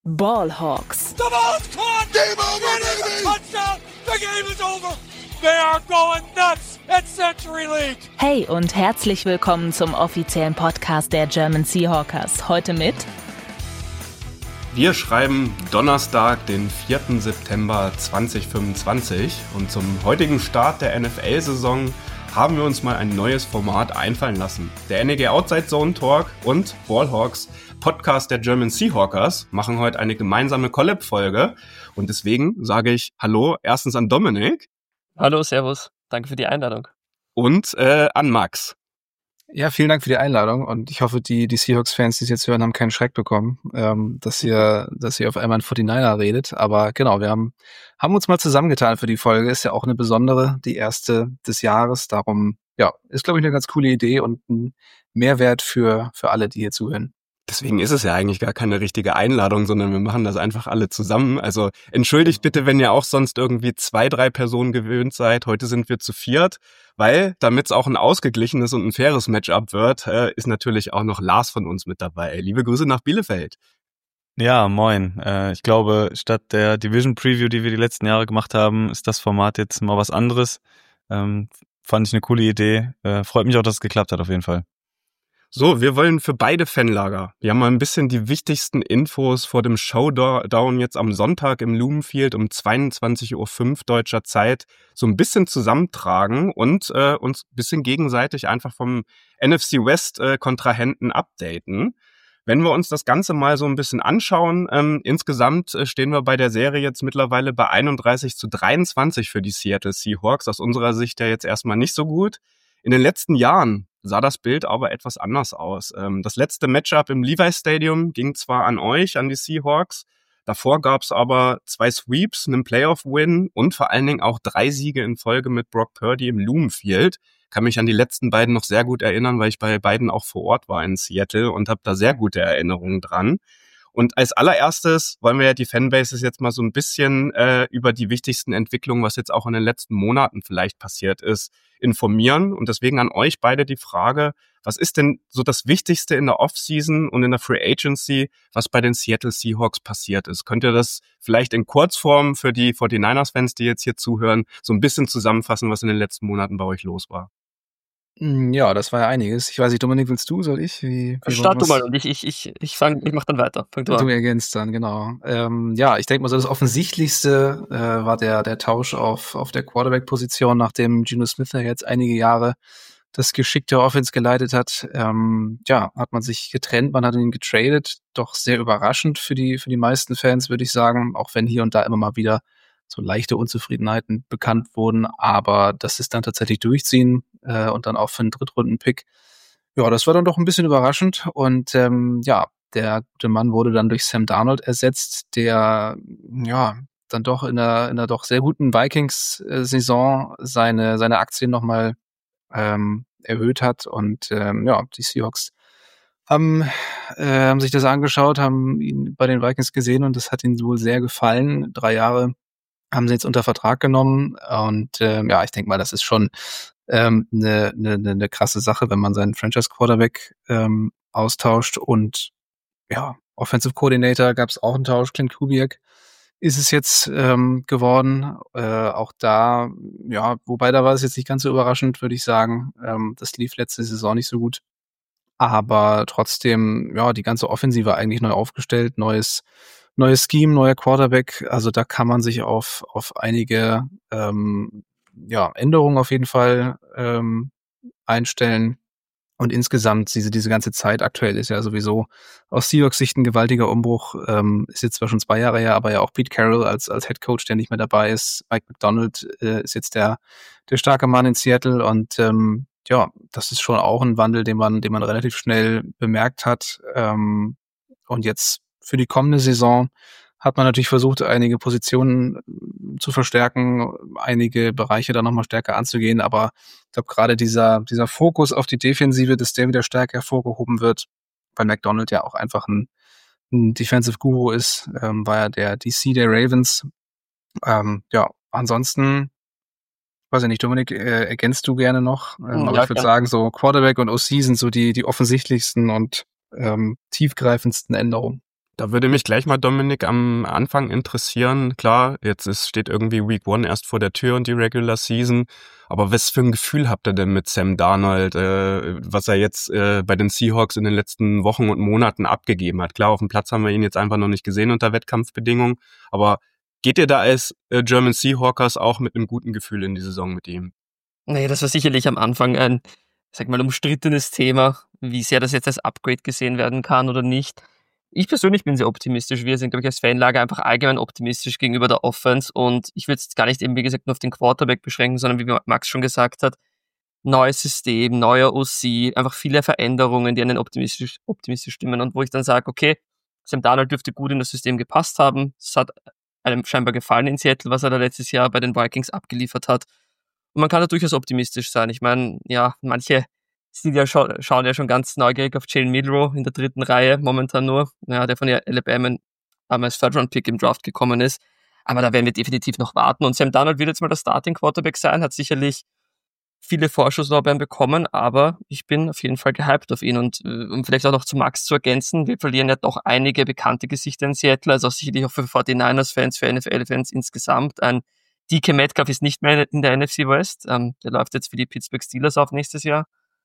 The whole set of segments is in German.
Ballhawks. The ball's caught! Game over, baby! Touchdown! The game is over! They are going nuts at Century League! Hey und herzlich willkommen zum offiziellen Podcast der German Seahawkers. Heute mit... Wir schreiben Donnerstag, den 4. September 2025 und zum heutigen Start der NFL-Saison haben wir uns mal ein neues Format einfallen lassen. Der NEG Outside Zone Talk und Ballhawks, Podcast der German Seahawkers, machen heute eine gemeinsame Collab-Folge und deswegen sage ich Hallo erstens an Dominik. Hallo, servus, danke für die Einladung. Und an Max. Ja, vielen Dank für die Einladung und ich hoffe, die Seahawks-Fans, die es jetzt hören, haben keinen Schreck bekommen, dass ihr auf einmal ein 49er redet. Aber genau, wir haben uns mal zusammengetan für die Folge. Ist ja auch eine besondere, die erste des Jahres. Darum, ja, ist, glaube ich, eine ganz coole Idee und ein Mehrwert für alle, die hier zuhören. Deswegen ist es ja eigentlich gar keine richtige Einladung, sondern wir machen das einfach alle zusammen. Also entschuldigt bitte, wenn ihr auch sonst irgendwie 2-3 Personen gewöhnt seid. Heute sind wir zu 4, weil, damit es auch ein ausgeglichenes und ein faires Matchup wird, ist natürlich auch noch Lars von uns mit dabei. Liebe Grüße nach Bielefeld. Ja, moin. Ich glaube, statt der Division Preview, die wir die letzten Jahre gemacht haben, ist das Format jetzt mal was anderes. Fand ich eine coole Idee. Freut mich auch, dass es geklappt hat auf jeden Fall. So, wir wollen für beide Fanlager. Wir haben mal ein bisschen die wichtigsten Infos vor dem Showdown jetzt am Sonntag im Lumenfield um 22:05 Uhr deutscher Zeit so ein bisschen zusammentragen und uns ein bisschen gegenseitig einfach vom NFC West Kontrahenten updaten. Wenn wir uns das Ganze mal so ein bisschen anschauen, insgesamt stehen wir bei der Serie jetzt mittlerweile bei 31:23 für die Seattle Seahawks. Aus unserer Sicht ja jetzt erstmal nicht so gut. In den letzten Jahren sah das Bild aber etwas anders aus. Das letzte Matchup im Levi Stadium ging zwar an euch, an die Seahawks, davor gab es aber 2 Sweeps, einen Playoff-Win und vor allen Dingen auch 3 Siege in Folge mit Brock Purdy im Lumenfield. Kann mich an die letzten beiden noch sehr gut erinnern, weil ich bei beiden auch vor Ort war in Seattle und habe da sehr gute Erinnerungen dran. Und als allererstes wollen wir ja die Fanbases jetzt mal so ein bisschen über die wichtigsten Entwicklungen, was jetzt auch in den letzten Monaten vielleicht passiert ist, informieren. Und deswegen an euch beide die Frage, was ist denn so das Wichtigste in der Offseason und in der Free Agency, was bei den Seattle Seahawks passiert ist? Könnt ihr das vielleicht in Kurzform für die 49ers-Fans, die jetzt hier zuhören, so ein bisschen zusammenfassen, was in den letzten Monaten bei euch los war? Ja, das war ja einiges. Ich weiß nicht, Dominik, willst du, soll ich? Start du mal und ich mach dann weiter. Fang du an. Du ergänzt dann, genau. Ja, ich denke mal so, das Offensichtlichste war der Tausch auf der Quarterback-Position, nachdem Geno Smith ja jetzt einige Jahre das Geschick der Offense geleitet hat. Ja, hat man sich getrennt, man hat ihn getradet. Doch sehr überraschend für die meisten Fans, würde ich sagen, auch wenn hier und da immer mal wieder so leichte Unzufriedenheiten bekannt wurden, aber das ist dann tatsächlich durchziehen und dann auch für einen Drittrunden-Pick. Ja, das war dann doch ein bisschen überraschend und ja, der gute Mann wurde dann durch Sam Darnold ersetzt, der ja dann doch in einer doch sehr guten Vikings-Saison seine Aktien nochmal erhöht hat und ja, die Seahawks haben sich das angeschaut, haben ihn bei den Vikings gesehen und das hat ihnen wohl sehr gefallen. 3 Jahre haben sie jetzt unter Vertrag genommen und ja, ich denke mal, das ist schon eine krasse Sache, wenn man seinen Franchise-Quarterback austauscht und ja, Offensive Coordinator gab es auch einen Tausch, Clint Kubiak ist es jetzt geworden, auch da, ja, wobei da war es jetzt nicht ganz so überraschend, würde ich sagen, das lief letzte Saison nicht so gut, aber trotzdem, ja, die ganze Offensive eigentlich neu aufgestellt, neues Scheme, neuer Quarterback, also da kann man sich auf einige ja, Änderungen auf jeden Fall einstellen. Und insgesamt diese ganze Zeit aktuell ist ja sowieso aus Seahawks Sicht ein gewaltiger Umbruch. Ist jetzt zwar schon 2 Jahre her, aber ja auch Pete Carroll als Head Coach, der nicht mehr dabei ist. Mike Macdonald ist jetzt der starke Mann in Seattle und ja, das ist schon auch ein Wandel, den man relativ schnell bemerkt hat. Und jetzt für die kommende Saison hat man natürlich versucht, einige Positionen zu verstärken, einige Bereiche da nochmal stärker anzugehen, aber ich glaube gerade dieser Fokus auf die Defensive, dass der wieder stärker hervorgehoben wird, weil McDonald ja auch einfach ein Defensive Guru ist, war ja der DC der Ravens. Ja, ansonsten, weiß ich nicht, Dominik, ergänzt du gerne noch? Aber ich würde sagen, so Quarterback und OC sind so die offensichtlichsten und tiefgreifendsten Änderungen. Da würde mich gleich mal, Dominik, am Anfang interessieren. Klar, steht irgendwie Week 1 erst vor der Tür und die Regular Season. Aber was für ein Gefühl habt ihr denn mit Sam Darnold, was er jetzt bei den Seahawks in den letzten Wochen und Monaten abgegeben hat? Klar, auf dem Platz haben wir ihn jetzt einfach noch nicht gesehen unter Wettkampfbedingungen. Aber geht ihr da als German Seahawkers auch mit einem guten Gefühl in die Saison mit ihm? Nee, das war sicherlich am Anfang ein, sag mal, umstrittenes Thema, wie sehr das jetzt als Upgrade gesehen werden kann oder nicht. Ich persönlich bin sehr optimistisch. Wir sind, glaube ich, als Fanlager einfach allgemein optimistisch gegenüber der Offense und ich würde es gar nicht eben, wie gesagt, nur auf den Quarterback beschränken, sondern wie Max schon gesagt hat, neues System, neuer OC, einfach viele Veränderungen, die einen optimistisch stimmen und wo ich dann sage, okay, Sam Darnold dürfte gut in das System gepasst haben. Es hat einem scheinbar gefallen in Seattle, was er da letztes Jahr bei den Vikings abgeliefert hat. Und man kann da durchaus optimistisch sein. Ich meine, ja, manche schauen ja schon ganz neugierig auf Jalen Milroe in der 3. Reihe momentan nur, ja, der von der Alabama als Third-Round-Pick im Draft gekommen ist. Aber da werden wir definitiv noch warten. Und Sam Darnold wird jetzt mal der Starting-Quarterback sein, hat sicherlich viele Vorschusslorbeeren bekommen, aber ich bin auf jeden Fall gehypt auf ihn. Und um vielleicht auch noch zu Max zu ergänzen, wir verlieren ja doch einige bekannte Gesichter in Seattle, also auch sicherlich auch für 49ers-Fans, für NFL-Fans insgesamt. Ein DK Metcalf ist nicht mehr in der NFC West, der läuft jetzt für die Pittsburgh Steelers auf nächstes Jahr.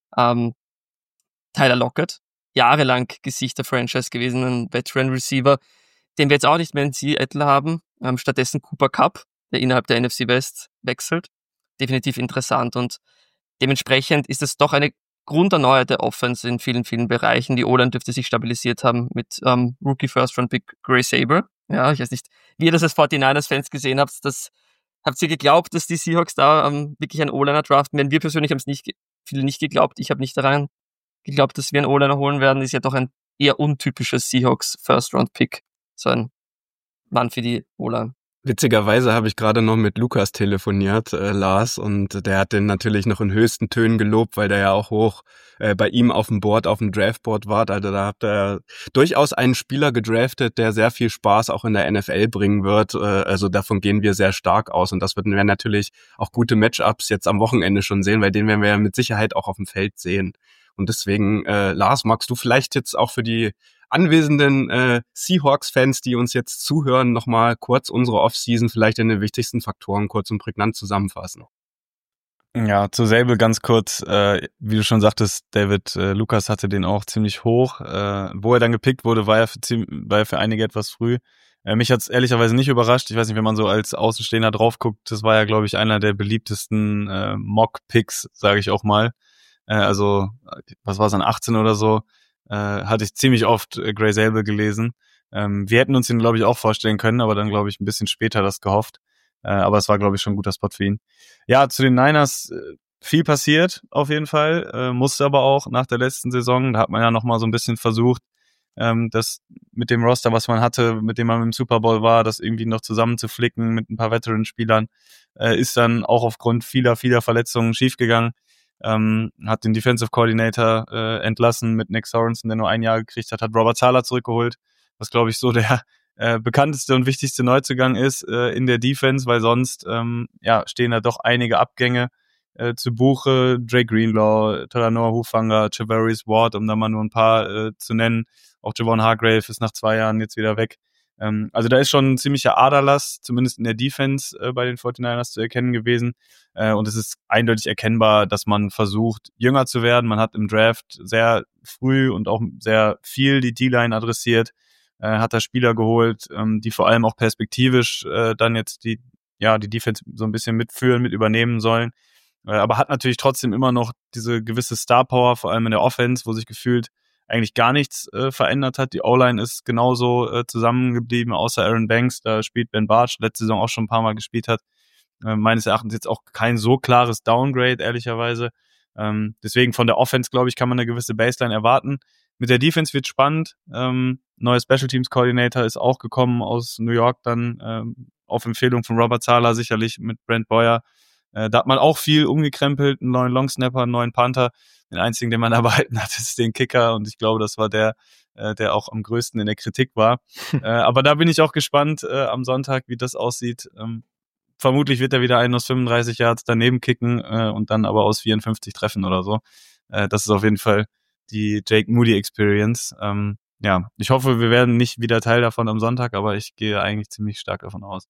Tyler Lockett, jahrelang Gesicht der Franchise gewesen, ein Veteran-Receiver, den wir jetzt auch nicht mehr in Seattle haben. Stattdessen Cooper Kupp, der innerhalb der NFC West wechselt. Definitiv interessant und dementsprechend ist es doch eine grunderneuerte Offense in vielen, vielen Bereichen. Die O-Line dürfte sich stabilisiert haben mit Rookie First Round Pick Gray Saber. Ja, ich weiß nicht, wie ihr das als 49ers-Fans gesehen habt. Habt ihr geglaubt, dass die Seahawks da wirklich einen O-Liner draften werden? Wir persönlich haben es viele nicht geglaubt. Ich habe nicht daran geglaubt, dass wir einen O-Liner holen werden. Ist ja doch ein eher untypischer Seahawks First Round Pick. So ein Mann für die O-Line. Witzigerweise habe ich gerade noch mit Lukas telefoniert, Lars, und der hat den natürlich noch in höchsten Tönen gelobt, weil der ja auch hoch bei ihm auf dem Board, auf dem Draftboard war. Also da habt ihr durchaus einen Spieler gedraftet, der sehr viel Spaß auch in der NFL bringen wird. Also davon gehen wir sehr stark aus und das werden wir natürlich auch gute Matchups jetzt am Wochenende schon sehen, weil den werden wir ja mit Sicherheit auch auf dem Feld sehen. Und deswegen, Lars, magst du vielleicht jetzt auch für die anwesenden Seahawks-Fans, die uns jetzt zuhören, nochmal kurz unsere Offseason vielleicht in den wichtigsten Faktoren kurz und prägnant zusammenfassen? Ja, zu Sable ganz kurz, wie du schon sagtest, David, Lukas hatte den auch ziemlich hoch. Wo er dann gepickt wurde, war er für einige etwas früh. Mich hat's ehrlicherweise nicht überrascht. Ich weiß nicht, wenn man so als Außenstehender drauf guckt, das war ja, glaube ich, einer der beliebtesten Mock-Picks, sage ich auch mal. Also, was war es, an 18 oder so, hatte ich ziemlich oft Gray Sable gelesen. Wir hätten uns ihn, glaube ich, auch vorstellen können, aber dann, glaube ich, ein bisschen später das gehofft. Aber es war, glaube ich, schon ein guter Spot für ihn. Ja, zu den Niners viel passiert auf jeden Fall, musste aber auch nach der letzten Saison, da hat man ja noch mal so ein bisschen versucht, das mit dem Roster, was man hatte, mit dem man im Super Bowl war, das irgendwie noch zusammenzuflicken mit ein paar Veteran-Spielern, ist dann auch aufgrund vieler Verletzungen schiefgegangen. Hat den Defensive Coordinator entlassen mit Nick Sorensen, der nur ein Jahr gekriegt hat Robert Saleh zurückgeholt, was, glaube ich, so der bekannteste und wichtigste Neuzugang ist in der Defense, weil sonst stehen da doch einige Abgänge zu Buche, Dre Greenlaw, Talanoa Hufanga, Travaris Ward, um da mal nur ein paar zu nennen. Auch Javon Hargrave ist nach 2 Jahren jetzt wieder weg. Also da ist schon ein ziemlicher Aderlass, zumindest in der Defense bei den 49ers zu erkennen gewesen. Und es ist eindeutig erkennbar, dass man versucht, jünger zu werden. Man hat im Draft sehr früh und auch sehr viel die D-Line adressiert, hat da Spieler geholt, die vor allem auch perspektivisch dann jetzt die Defense so ein bisschen mitführen, mit übernehmen sollen. Aber hat natürlich trotzdem immer noch diese gewisse Star-Power, vor allem in der Offense, wo sich gefühlt eigentlich gar nichts verändert hat. Die O-Line ist genauso zusammengeblieben, außer Aaron Banks, da spielt Ben Bartsch, letzte Saison auch schon ein paar Mal gespielt hat. Meines Erachtens jetzt auch kein so klares Downgrade, ehrlicherweise. Deswegen von der Offense, glaube ich, kann man eine gewisse Baseline erwarten. Mit der Defense wird spannend. Neuer Special Teams Coordinator ist auch gekommen aus New York dann, auf Empfehlung von Robert Saleh sicherlich mit Brent Boyer. Da hat man auch viel umgekrempelt, einen neuen Longsnapper, einen neuen Panther. Den einzigen, den man erhalten hat, ist den Kicker und ich glaube, das war der auch am größten in der Kritik war. Aber da bin ich auch gespannt am Sonntag, wie das aussieht. Vermutlich wird er wieder einen aus 35 Yards daneben kicken und dann aber aus 54 treffen oder so. Das ist auf jeden Fall die Jake Moody Experience. ja, ich hoffe, wir werden nicht wieder Teil davon am Sonntag, aber ich gehe eigentlich ziemlich stark davon aus.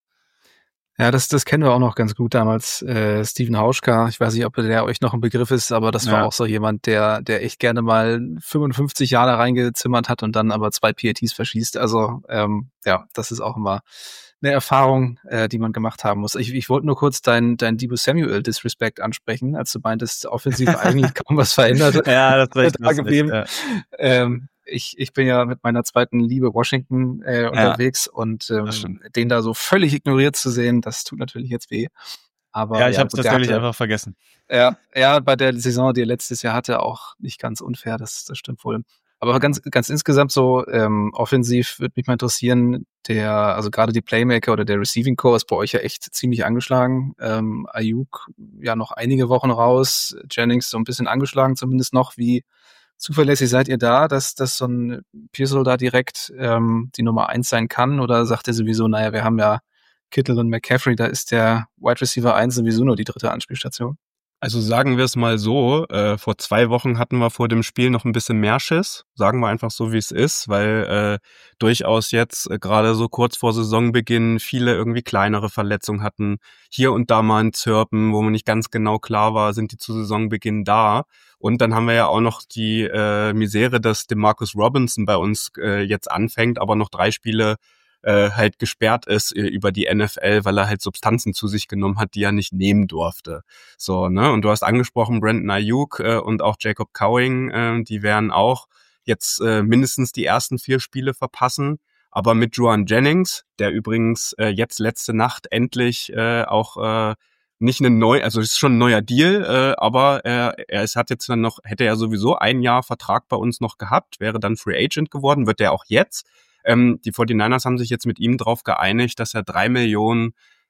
Ja, das kennen wir auch noch ganz gut damals. Steven Hauschka, ich weiß nicht, ob der euch noch ein Begriff ist, aber das war auch so jemand, der echt gerne mal 55 Jahre reingezimmert hat und dann aber 2 PATs verschießt. Also ja, das ist auch immer eine Erfahrung, die man gemacht haben muss. Ich wollte nur kurz dein Deebo Samuel Disrespect ansprechen, als du meintest, offensiv eigentlich kaum was verändert. Ja, das recht da geblieben. Ja. Ich bin ja mit meiner zweiten Liebe Washington unterwegs und den da so völlig ignoriert zu sehen, das tut natürlich jetzt weh. Aber ja, ich habe es tatsächlich einfach vergessen. Ja, bei der Saison, die er letztes Jahr hatte, auch nicht ganz unfair, das stimmt wohl. Aber ganz insgesamt so offensiv würde mich mal interessieren, also gerade die Playmaker oder der Receiving Core ist bei euch ja echt ziemlich angeschlagen. Ayuk ja noch einige Wochen raus, Jennings so ein bisschen angeschlagen zumindest noch. Wie zuverlässig seid ihr da, dass so ein Pearsall da direkt die Nummer 1 sein kann? Oder sagt ihr sowieso, naja, wir haben ja Kittle und McCaffrey, da ist der Wide Receiver 1 sowieso nur die dritte Anspielstation? Also sagen wir es mal so, vor 2 Wochen hatten wir vor dem Spiel noch ein bisschen mehr Schiss, sagen wir einfach so, wie es ist, weil durchaus jetzt gerade so kurz vor Saisonbeginn viele irgendwie kleinere Verletzungen hatten, hier und da mal ein Zirpen, wo man nicht ganz genau klar war, sind die zu Saisonbeginn da. Und dann haben wir ja auch noch die Misere, dass DeMarcus Robinson bei uns jetzt anfängt, aber noch 3 Spiele halt gesperrt ist über die NFL, weil er halt Substanzen zu sich genommen hat, die er nicht nehmen durfte. So, ne? Und du hast angesprochen, Brandon Ayuk und auch Jacob Cowing, die werden auch jetzt mindestens die ersten 4 Spiele verpassen. Aber mit Jauan Jennings, der übrigens jetzt letzte Nacht endlich auch nicht also es ist schon ein neuer Deal, aber hat jetzt dann noch, hätte er sowieso 1 Jahr Vertrag bei uns noch gehabt, wäre dann Free Agent geworden, wird er auch jetzt. Die 49ers haben sich jetzt mit ihm darauf geeinigt, dass er $3 Millionen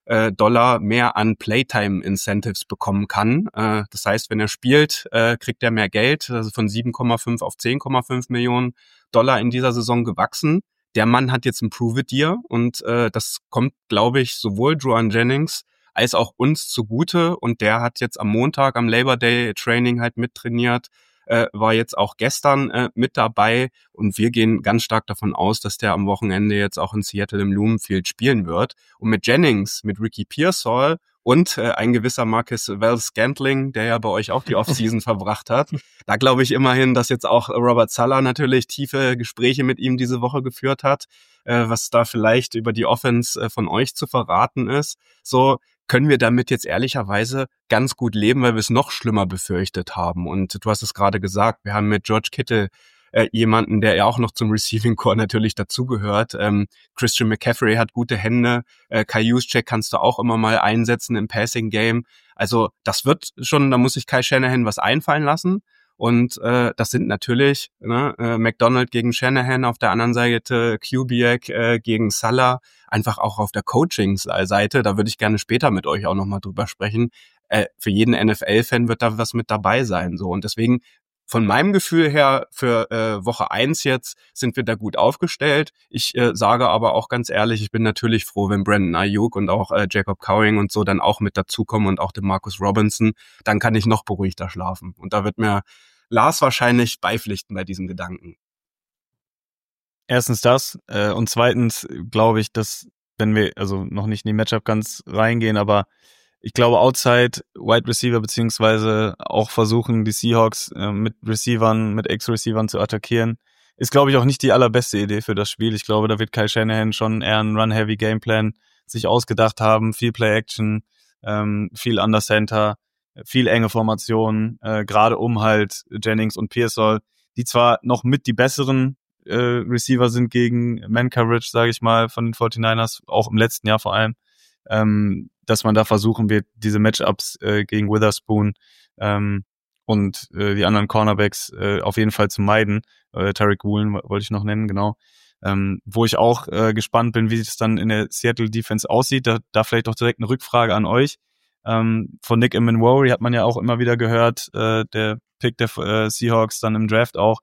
mehr an Playtime-Incentives bekommen kann. Das heißt, wenn er spielt, kriegt er mehr Geld, also von 7,5 auf 10,5 Millionen Dollar in dieser Saison gewachsen. Der Mann hat jetzt ein Prove-It-Year und das kommt, glaube ich, sowohl Jauan Jennings als auch uns zugute. Und der hat jetzt am Montag am Labor Day Training halt mittrainiert, war jetzt auch gestern mit dabei und wir gehen ganz stark davon aus, dass der am Wochenende jetzt auch in Seattle im Lumen Field spielen wird. Und mit Jennings, mit Ricky Pearsall und ein gewisser Marcus Valdes-Scantling, der ja bei euch auch die Offseason verbracht hat, da glaube ich immerhin, dass jetzt auch Robert Saleh natürlich tiefe Gespräche mit ihm diese Woche geführt hat, was da vielleicht über die Offense von euch zu verraten ist. So können wir damit jetzt ehrlicherweise ganz gut leben, weil wir es noch schlimmer befürchtet haben. Und du hast es gerade gesagt, wir haben mit George Kittle jemanden, der ja auch noch zum Receiving Core natürlich dazugehört. Christian McCaffrey hat gute Hände. Kai Juszczyk kannst du auch immer mal einsetzen im Passing Game. Also das wird schon, da muss sich Kyle Shanahan was einfallen lassen. Und das sind natürlich McDonald gegen Shanahan, auf der anderen Seite Kubiak gegen Saleh, einfach auch auf der Coaching-Seite. Da würde ich gerne später mit euch auch nochmal drüber sprechen. Für jeden NFL-Fan wird da was mit dabei sein. So. Und deswegen von meinem Gefühl her für Woche 1 jetzt sind wir da gut aufgestellt. Ich sage aber auch ganz ehrlich, ich bin natürlich froh, wenn Brandon Ayuk und auch Jacob Cowing und so dann auch mit dazukommen und auch DeMarcus Robinson. Dann kann ich noch beruhigter schlafen. Und da wird mir Lars wahrscheinlich beipflichten bei diesem Gedanken. Erstens das und zweitens glaube ich, dass wenn wir also noch nicht in die Matchup ganz reingehen, aber ich glaube, Outside Wide Receiver beziehungsweise auch versuchen, die Seahawks mit Receivern, mit Ex-Receivern zu attackieren, ist, glaube ich, auch nicht die allerbeste Idee für das Spiel. Ich glaube, da wird Kyle Shanahan schon eher einen Run-Heavy-Gameplan sich ausgedacht haben, viel Play-Action, viel Under Center, viel enge Formationen, gerade um halt Jennings und Pearsall, die zwar noch mit die besseren Receiver sind gegen Man-Coverage, sage ich mal, von den 49ers, auch im letzten Jahr vor allem, dass man da versuchen wird, diese Matchups gegen Witherspoon und die anderen Cornerbacks auf jeden Fall zu meiden. Tariq Woolen wollte ich noch nennen, genau. Wo ich auch gespannt bin, wie es dann in der Seattle Defense aussieht. Da vielleicht auch direkt eine Rückfrage an euch. Von Nick Emenwari hat man ja auch immer wieder gehört, der Pick der Seahawks dann im Draft auch,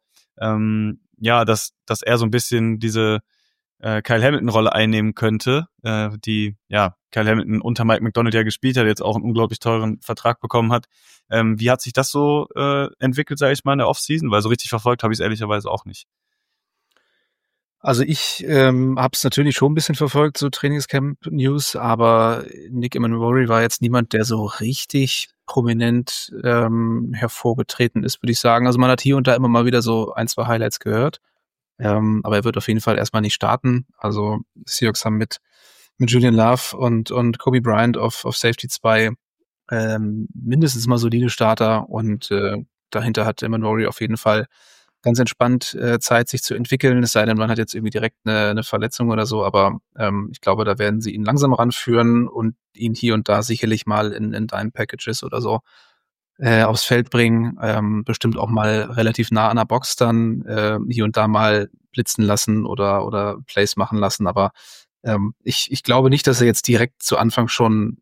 dass er so ein bisschen diese Kyle Hamilton-Rolle einnehmen könnte, die Kyle Hamilton unter Mike McDonald ja gespielt hat, jetzt auch einen unglaublich teuren Vertrag bekommen hat. Wie hat sich das so entwickelt, sage ich mal, in der Offseason? Weil so richtig verfolgt habe ich es ehrlicherweise auch nicht. Also ich habe es natürlich schon ein bisschen verfolgt, so Trainingscamp-News, aber Nick Emmanwori war jetzt niemand, der so richtig prominent hervorgetreten ist, würde ich sagen. Also man hat hier und da immer mal wieder so 1, 2 Highlights gehört, aber er wird auf jeden Fall erstmal nicht starten. Also die Seahawks haben mit Julian Love und Kobe Bryant auf Safety 2 mindestens mal solide Starter und dahinter hat Emmanwori auf jeden Fall ganz entspannt Zeit, sich zu entwickeln, es sei denn, man hat jetzt irgendwie direkt eine Verletzung oder so, aber ich glaube, da werden sie ihn langsam ranführen und ihn hier und da sicherlich mal in Dime Packages oder so aufs Feld bringen, bestimmt auch mal relativ nah an der Box dann hier und da mal blitzen lassen oder Plays machen lassen, aber ich glaube nicht, dass er jetzt direkt zu Anfang schon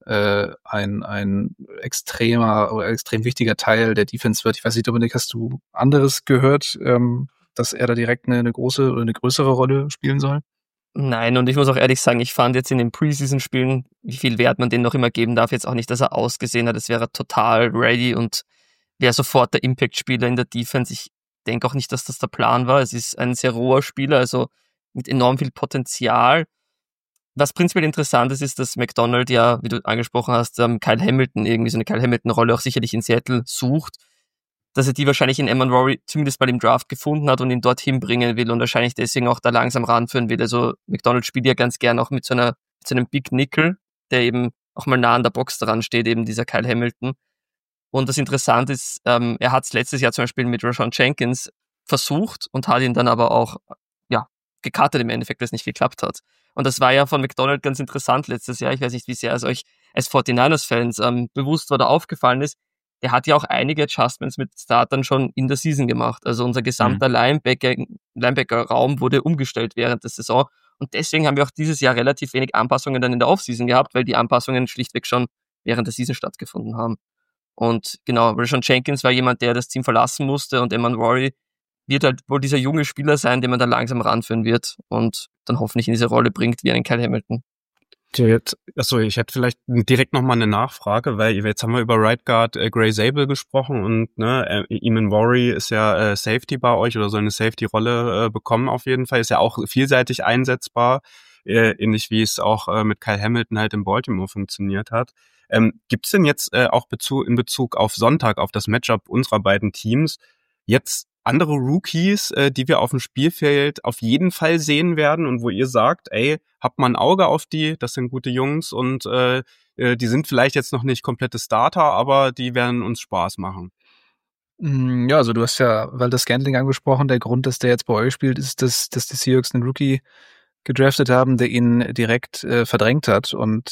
ein extremer oder extrem wichtiger Teil der Defense wird. Ich weiß nicht, Dominik, hast du anderes gehört, dass er da direkt eine große oder eine größere Rolle spielen soll? Nein, und ich muss auch ehrlich sagen, ich fand jetzt in den Preseason-Spielen, wie viel Wert man denen noch immer geben darf, jetzt auch nicht, dass er ausgesehen hat, es wäre total ready und wäre sofort der Impact-Spieler in der Defense. Ich denke auch nicht, dass das der Plan war. Es ist ein sehr roher Spieler, also mit enorm viel Potenzial. Was prinzipiell interessant ist, dass McDonald ja, wie du angesprochen hast, Kyle Hamilton, irgendwie so eine Kyle Hamilton-Rolle auch sicherlich in Seattle sucht, dass er die wahrscheinlich in Emmanwori zumindest mal im Draft gefunden hat und ihn dorthin bringen will und wahrscheinlich deswegen auch da langsam ranführen will. Also McDonald spielt ja ganz gern auch mit so einem Big Nickel, der eben auch mal nah an der Box dran steht, eben dieser Kyle Hamilton. Und das Interessante ist, er hat es letztes Jahr zum Beispiel mit Rashawn Jenkins versucht und hat ihn dann aber auch gecuttet im Endeffekt, weil es nicht geklappt hat. Und das war ja von McDonald ganz interessant letztes Jahr. Ich weiß nicht, wie sehr es euch als 49ers-Fans bewusst oder aufgefallen ist. Der hat ja auch einige Adjustments mit Startern schon in der Season gemacht. Also unser gesamter Linebacker-Raum wurde umgestellt während der Saison. Und deswegen haben wir auch dieses Jahr relativ wenig Anpassungen dann in der Offseason gehabt, weil die Anpassungen schlichtweg schon während der Season stattgefunden haben. Und genau, Rashawn Jenkins war jemand, der das Team verlassen musste und Emmanwori wird halt wohl dieser junge Spieler sein, den man dann langsam ranführen wird und dann hoffentlich in diese Rolle bringt wie einen Kyle Hamilton. Achso, ich hätte vielleicht direkt nochmal eine Nachfrage, weil jetzt haben wir über Right Guard Gray Zabel gesprochen und Emmanwori ist ja Safety bei euch oder soll eine Safety-Rolle bekommen auf jeden Fall, ist ja auch vielseitig einsetzbar, ähnlich wie es auch mit Kyle Hamilton halt in Baltimore funktioniert hat. Gibt's denn jetzt auch in Bezug auf Sonntag, auf das Matchup unserer beiden Teams, jetzt andere Rookies, die wir auf dem Spielfeld auf jeden Fall sehen werden und wo ihr sagt, ey, habt mal ein Auge auf die, das sind gute Jungs und die sind vielleicht jetzt noch nicht komplette Starter, aber die werden uns Spaß machen? Ja, also du hast ja Valdes Scantling angesprochen. Der Grund, dass der jetzt bei euch spielt, ist, dass die Seahawks einen Rookie gedraftet haben, der ihn direkt verdrängt hat und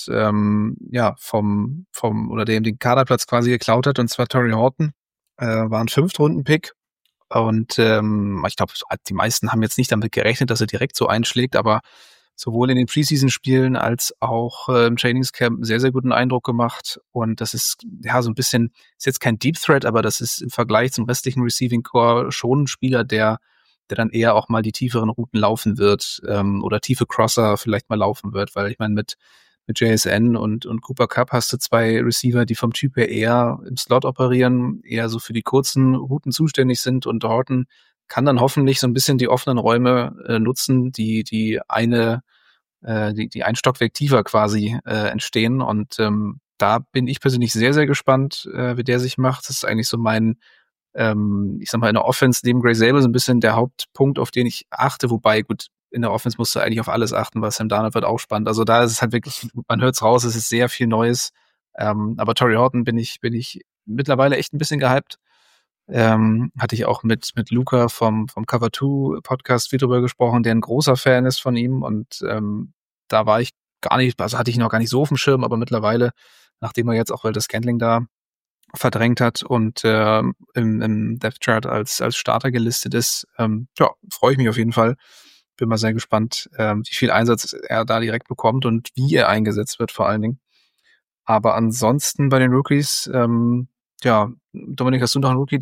vom oder dem den Kaderplatz quasi geklaut hat, und zwar Torrey Horton. War ein 5-Runden-Pick. Und ich glaube, die meisten haben jetzt nicht damit gerechnet, dass er direkt so einschlägt, aber sowohl in den Preseason-Spielen als auch im Trainingscamp sehr, sehr guten Eindruck gemacht. Und das ist ja so ein bisschen, ist jetzt kein Deep Threat, aber das ist im Vergleich zum restlichen Receiving Core schon ein Spieler, der dann eher auch mal die tieferen Routen laufen wird oder tiefe Crosser vielleicht mal laufen wird, weil ich meine, mit JSN und Cooper Kupp hast du 2 Receiver, die vom Typ her eher im Slot operieren, eher so für die kurzen Routen zuständig sind, und Horton kann dann hoffentlich so ein bisschen die offenen Räume nutzen, die ein Stockwerk tiefer quasi entstehen, und da bin ich persönlich sehr, sehr gespannt, wie der sich macht. Das ist eigentlich so mein ich sag mal, in der Offense neben Gray Zabel so ein bisschen der Hauptpunkt, auf den ich achte, wobei, gut, in der Offense musst du eigentlich auf alles achten, was Sam Darnold wird auch spannend. Also da ist es halt wirklich, man hört's raus, es ist sehr viel Neues. Aber Torrey Horton bin ich mittlerweile echt ein bisschen gehypt. Hatte ich auch mit Luca vom Cover 2 Podcast viel drüber gesprochen, der ein großer Fan ist von ihm, und da war ich hatte ich noch gar nicht so auf dem Schirm, aber mittlerweile, nachdem er jetzt auch Valdes Scantling da verdrängt hat und im Depth Chart als Starter gelistet ist, freue ich mich auf jeden Fall. Bin mal sehr gespannt, wie viel Einsatz er da direkt bekommt und wie er eingesetzt wird vor allen Dingen. Aber ansonsten bei den Rookies, Dominik, hast du noch einen Rookie,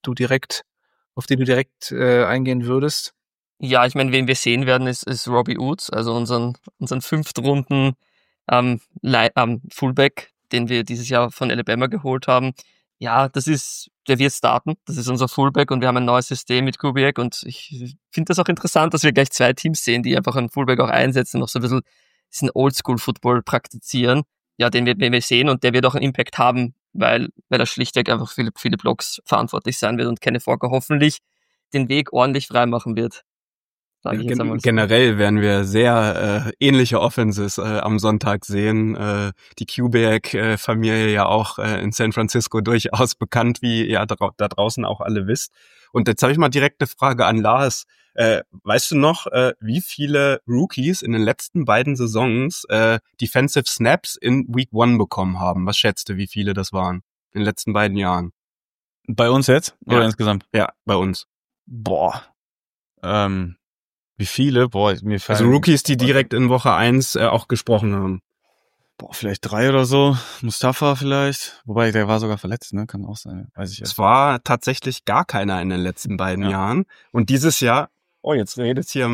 auf den du direkt eingehen würdest? Ja, ich meine, wen wir sehen werden, ist Robbie Woods, also unseren 5. Runden Fullback, den wir dieses Jahr von Alabama geholt haben. Ja, das ist der wird starten. Das ist unser Fullback und wir haben ein neues System mit Kubiak und ich finde das auch interessant, dass wir gleich 2 Teams sehen, die einfach einen Fullback auch einsetzen, noch so ein bisschen diesen Oldschool-Football praktizieren. Ja, den werden wir sehen und der wird auch einen Impact haben, weil er schlichtweg einfach für viele Blocks verantwortlich sein wird und Kenneth Walker hoffentlich den Weg ordentlich freimachen wird. Generell werden wir sehr ähnliche Offenses am Sonntag sehen. Die Kubiak-Familie ja auch in San Francisco durchaus bekannt, wie ihr da draußen auch alle wisst. Und jetzt habe ich mal direkt eine Frage an Lars. Weißt du noch, wie viele Rookies in den letzten beiden Saisons Defensive Snaps in Week 1 bekommen haben? Was schätzt du, wie viele das waren in den letzten beiden Jahren? Bei uns jetzt? Oder insgesamt? Ja, bei uns. Boah. Wie viele? Boah, mir fallen... Also Rookies, die direkt in Woche 1 auch gesprochen haben. Boah, vielleicht 3 oder so. Mustafa vielleicht. Wobei, der war sogar verletzt, ne? Kann auch sein. Weiß ich ja. Es war tatsächlich gar keiner in den letzten beiden Jahren. Und dieses Jahr, jetzt redet hier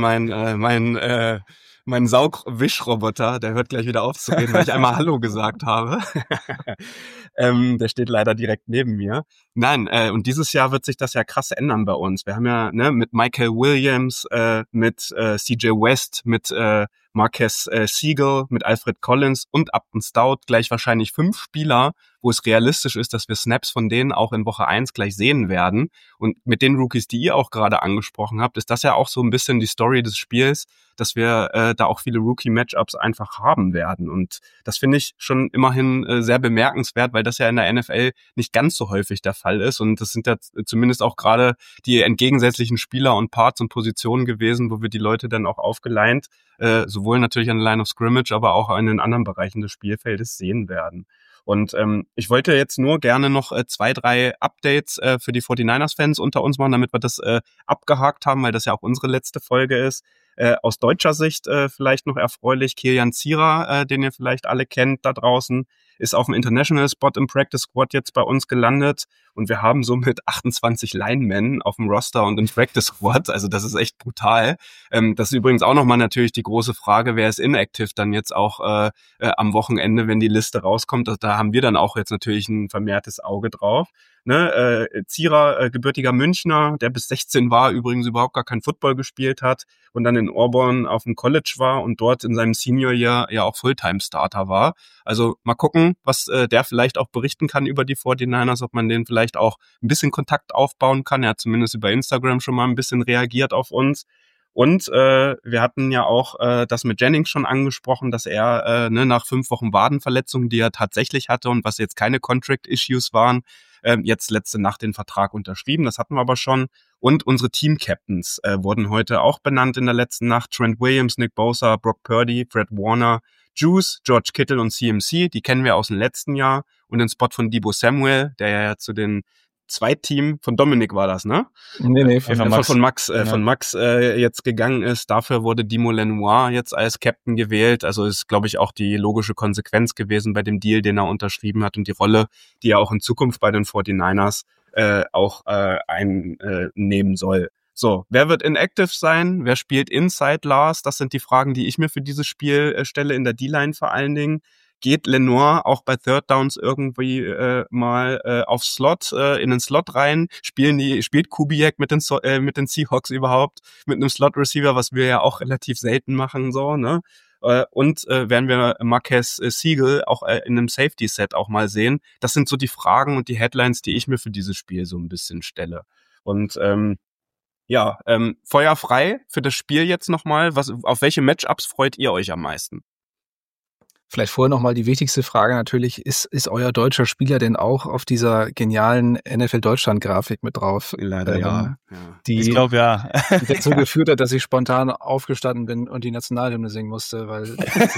mein Saugwischroboter, der hört gleich wieder auf zu reden, weil ich einmal Hallo gesagt habe. Der steht leider direkt neben mir. Nein, und dieses Jahr wird sich das ja krass ändern bei uns. Wir haben ja mit Michael Williams, mit CJ West, mit Marquez Siegel, mit Alfred Collins und Upton Stout gleich wahrscheinlich 5 Spieler, wo es realistisch ist, dass wir Snaps von denen auch in Woche 1 gleich sehen werden. Und mit den Rookies, die ihr auch gerade angesprochen habt, ist das ja auch so ein bisschen die Story des Spiels, dass wir da auch viele Rookie-Matchups einfach haben werden. Und das finde ich schon immerhin sehr bemerkenswert, weil das ja in der NFL nicht ganz so häufig der Fall ist. Und das sind ja zumindest auch gerade die entgegensätzlichen Spieler und Parts und Positionen gewesen, wo wir die Leute dann auch aufgeleint, sowohl natürlich an der Line of Scrimmage, aber auch in den anderen Bereichen des Spielfeldes sehen werden. Und ich wollte jetzt nur gerne noch 2, 3 Updates für die 49ers-Fans unter uns machen, damit wir das abgehakt haben, weil das ja auch unsere letzte Folge ist. Aus deutscher Sicht vielleicht noch erfreulich, Kilian Zierer, den ihr vielleicht alle kennt da draußen, ist auf dem International Spot im Practice Squad jetzt bei uns gelandet und wir haben somit 28 Linemen auf dem Roster und im Practice Squad, also das ist echt brutal. Das ist übrigens auch nochmal natürlich die große Frage, wer ist inactive dann jetzt auch am Wochenende, wenn die Liste rauskommt. Also da haben wir dann auch jetzt natürlich ein vermehrtes Auge drauf. Zierer, gebürtiger Münchner, der bis 16 war, übrigens überhaupt gar kein Football gespielt hat und dann in Auburn auf dem College war und dort in seinem Senior Year ja auch Fulltime-Starter war. Also mal gucken, was der vielleicht auch berichten kann über die 49ers, ob man den vielleicht auch ein bisschen Kontakt aufbauen kann. Er hat zumindest über Instagram schon mal ein bisschen reagiert auf uns. Und wir hatten ja auch das mit Jennings schon angesprochen, dass er nach 5 Wochen Wadenverletzungen, die er tatsächlich hatte und was jetzt keine Contract-Issues waren, jetzt letzte Nacht den Vertrag unterschrieben. Das hatten wir aber schon. Und unsere Team-Captains wurden heute auch benannt in der letzten Nacht. Trent Williams, Nick Bosa, Brock Purdy, Fred Warner, Juice, George Kittle und CMC. Die kennen wir aus dem letzten Jahr. Und den Spot von Deebo Samuel, der ja zu den Zweitteam von Dominik war das, ne? Nee, von Max jetzt gegangen ist. Dafür wurde Dimo Lenoir jetzt als Captain gewählt. Also ist, glaube ich, auch die logische Konsequenz gewesen bei dem Deal, den er unterschrieben hat und die Rolle, die er auch in Zukunft bei den 49ers auch einnehmen soll. So, wer wird inactive sein? Wer spielt Inside Lars? Das sind die Fragen, die ich mir für dieses Spiel stelle, in der D-Line vor allen Dingen. Geht Lenoir auch bei Third Downs irgendwie mal auf Slot, in den Slot rein? Spielt Kubiak mit den Seahawks überhaupt mit einem Slot-Receiver, was wir ja auch relativ selten machen, so, ne? Und werden wir Marquez Siegel auch in einem Safety-Set auch mal sehen? Das sind so die Fragen und die Headlines, die ich mir für dieses Spiel so ein bisschen stelle. Und Feuer frei für das Spiel jetzt nochmal. Auf welche Matchups freut ihr euch am meisten? Vielleicht vorher nochmal die wichtigste Frage natürlich, ist euer deutscher Spieler denn auch auf dieser genialen NFL-Deutschland-Grafik mit drauf? Leider ja. Ich glaube ja. Die dazu geführt hat, dass ich spontan aufgestanden bin und die Nationalhymne singen musste, weil...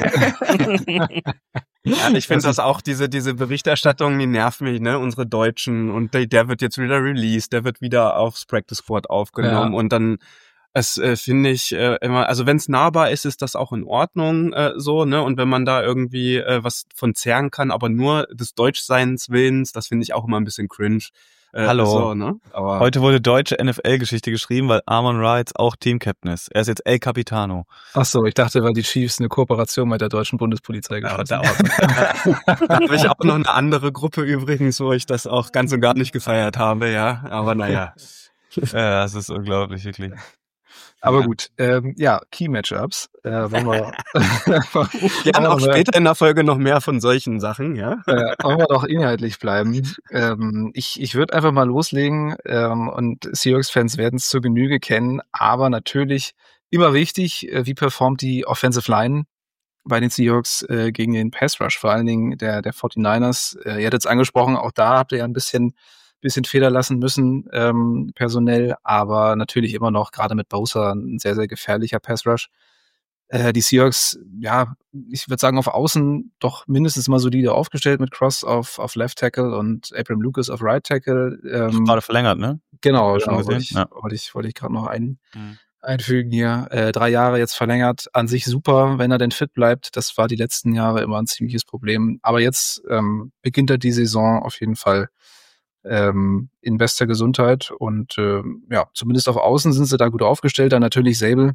Ja, ich finde das auch, diese Berichterstattung, die nervt mich, ne, unsere Deutschen, und der wird jetzt wieder released, der wird wieder aufs Practice Squad aufgenommen und dann finde ich immer, also wenn es nahbar ist, ist das auch in Ordnung so, ne? Und wenn man da irgendwie was von zehren kann, aber nur des Deutschseins Willens, das finde ich auch immer ein bisschen cringe. Hallo. So, ne? Aber Heute wurde deutsche NFL-Geschichte geschrieben, weil Amon Ra jetzt auch Team-Captain ist. Er ist jetzt El Capitano. Ach so, ich dachte, weil die Chiefs eine Kooperation mit der deutschen Bundespolizei geschlossen haben. da habe ich auch noch eine andere Gruppe übrigens, wo ich das auch ganz und gar nicht gefeiert habe, ja. Aber naja. Ja, das ist unglaublich, wirklich. Aber gut, Key-Matchups. Wollen wir gerne auch später in der Folge noch mehr von solchen Sachen, ja. Wollen wir doch inhaltlich bleiben. Ich würde einfach mal loslegen und Seahawks-Fans werden es zur Genüge kennen, aber natürlich immer wichtig, wie performt die Offensive Line bei den Seahawks gegen den Pass-Rush, vor allen Dingen der 49ers. Ihr hattet es angesprochen, auch da habt ihr ja ein bisschen Fehler lassen müssen, personell, aber natürlich immer noch, gerade mit Bosa, ein sehr, sehr gefährlicher Pass-Rush. Die Seahawks, ja, ich würde sagen, auf Außen doch mindestens mal solide aufgestellt mit Cross auf Left Tackle und Abram Lucas auf Right Tackle. Gerade verlängert, ne? Genau, wollte ich gerade noch einfügen hier. 3 Jahre jetzt verlängert, an sich super, wenn er denn fit bleibt. Das war die letzten Jahre immer ein ziemliches Problem. Aber jetzt beginnt er die Saison auf jeden Fall in bester Gesundheit und zumindest auf Außen sind sie da gut aufgestellt. Dann natürlich Sable,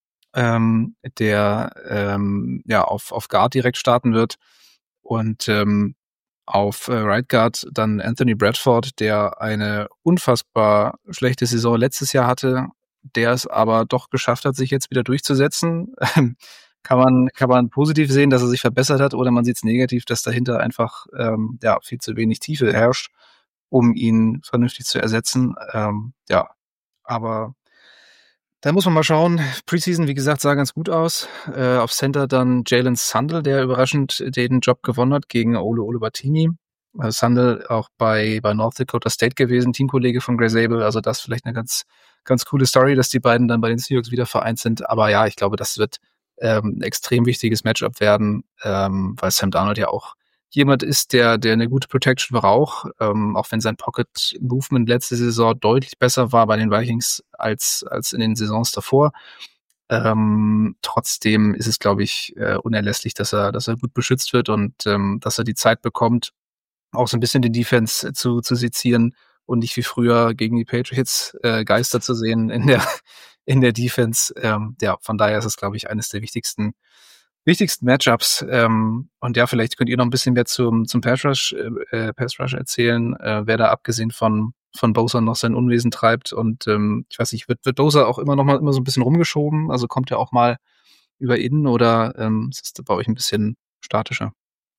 der auf Guard direkt starten wird und auf Right Guard dann Anthony Bradford, der eine unfassbar schlechte Saison letztes Jahr hatte, der es aber doch geschafft hat, sich jetzt wieder durchzusetzen. Kann man positiv sehen, dass er sich verbessert hat, oder man sieht es negativ, dass dahinter einfach viel zu wenig Tiefe herrscht, um ihn vernünftig zu ersetzen. Aber da muss man mal schauen. Preseason, wie gesagt, sah ganz gut aus. Auf Center dann Jalen Sandel, der überraschend den Job gewonnen hat gegen Ole Oluwatimi. Sandel auch bei North Dakota State gewesen, Teamkollege von Gray Sable. Also das vielleicht eine ganz, ganz coole Story, dass die beiden dann bei den Seahawks wieder vereint sind. Aber ja, ich glaube, das wird ein extrem wichtiges Matchup werden, weil Sam Darnold ja auch jemand ist, der eine gute Protection braucht, auch wenn sein Pocket-Movement letzte Saison deutlich besser war bei den Vikings als in den Saisons davor. Trotzdem ist es, glaube ich, unerlässlich, dass er gut beschützt wird und dass er die Zeit bekommt, auch so ein bisschen die Defense zu sezieren und nicht wie früher gegen die Patriots Geister zu sehen in der Defense. Von daher ist es, glaube ich, eines der wichtigsten Matchups. Und ja, vielleicht könnt ihr noch ein bisschen mehr zum Pass Rush erzählen, wer da abgesehen von Bosa noch sein Unwesen treibt. Und ich weiß nicht, wird Bosa auch immer so ein bisschen rumgeschoben? Also kommt er auch mal über innen oder ist es bei euch ein bisschen statischer?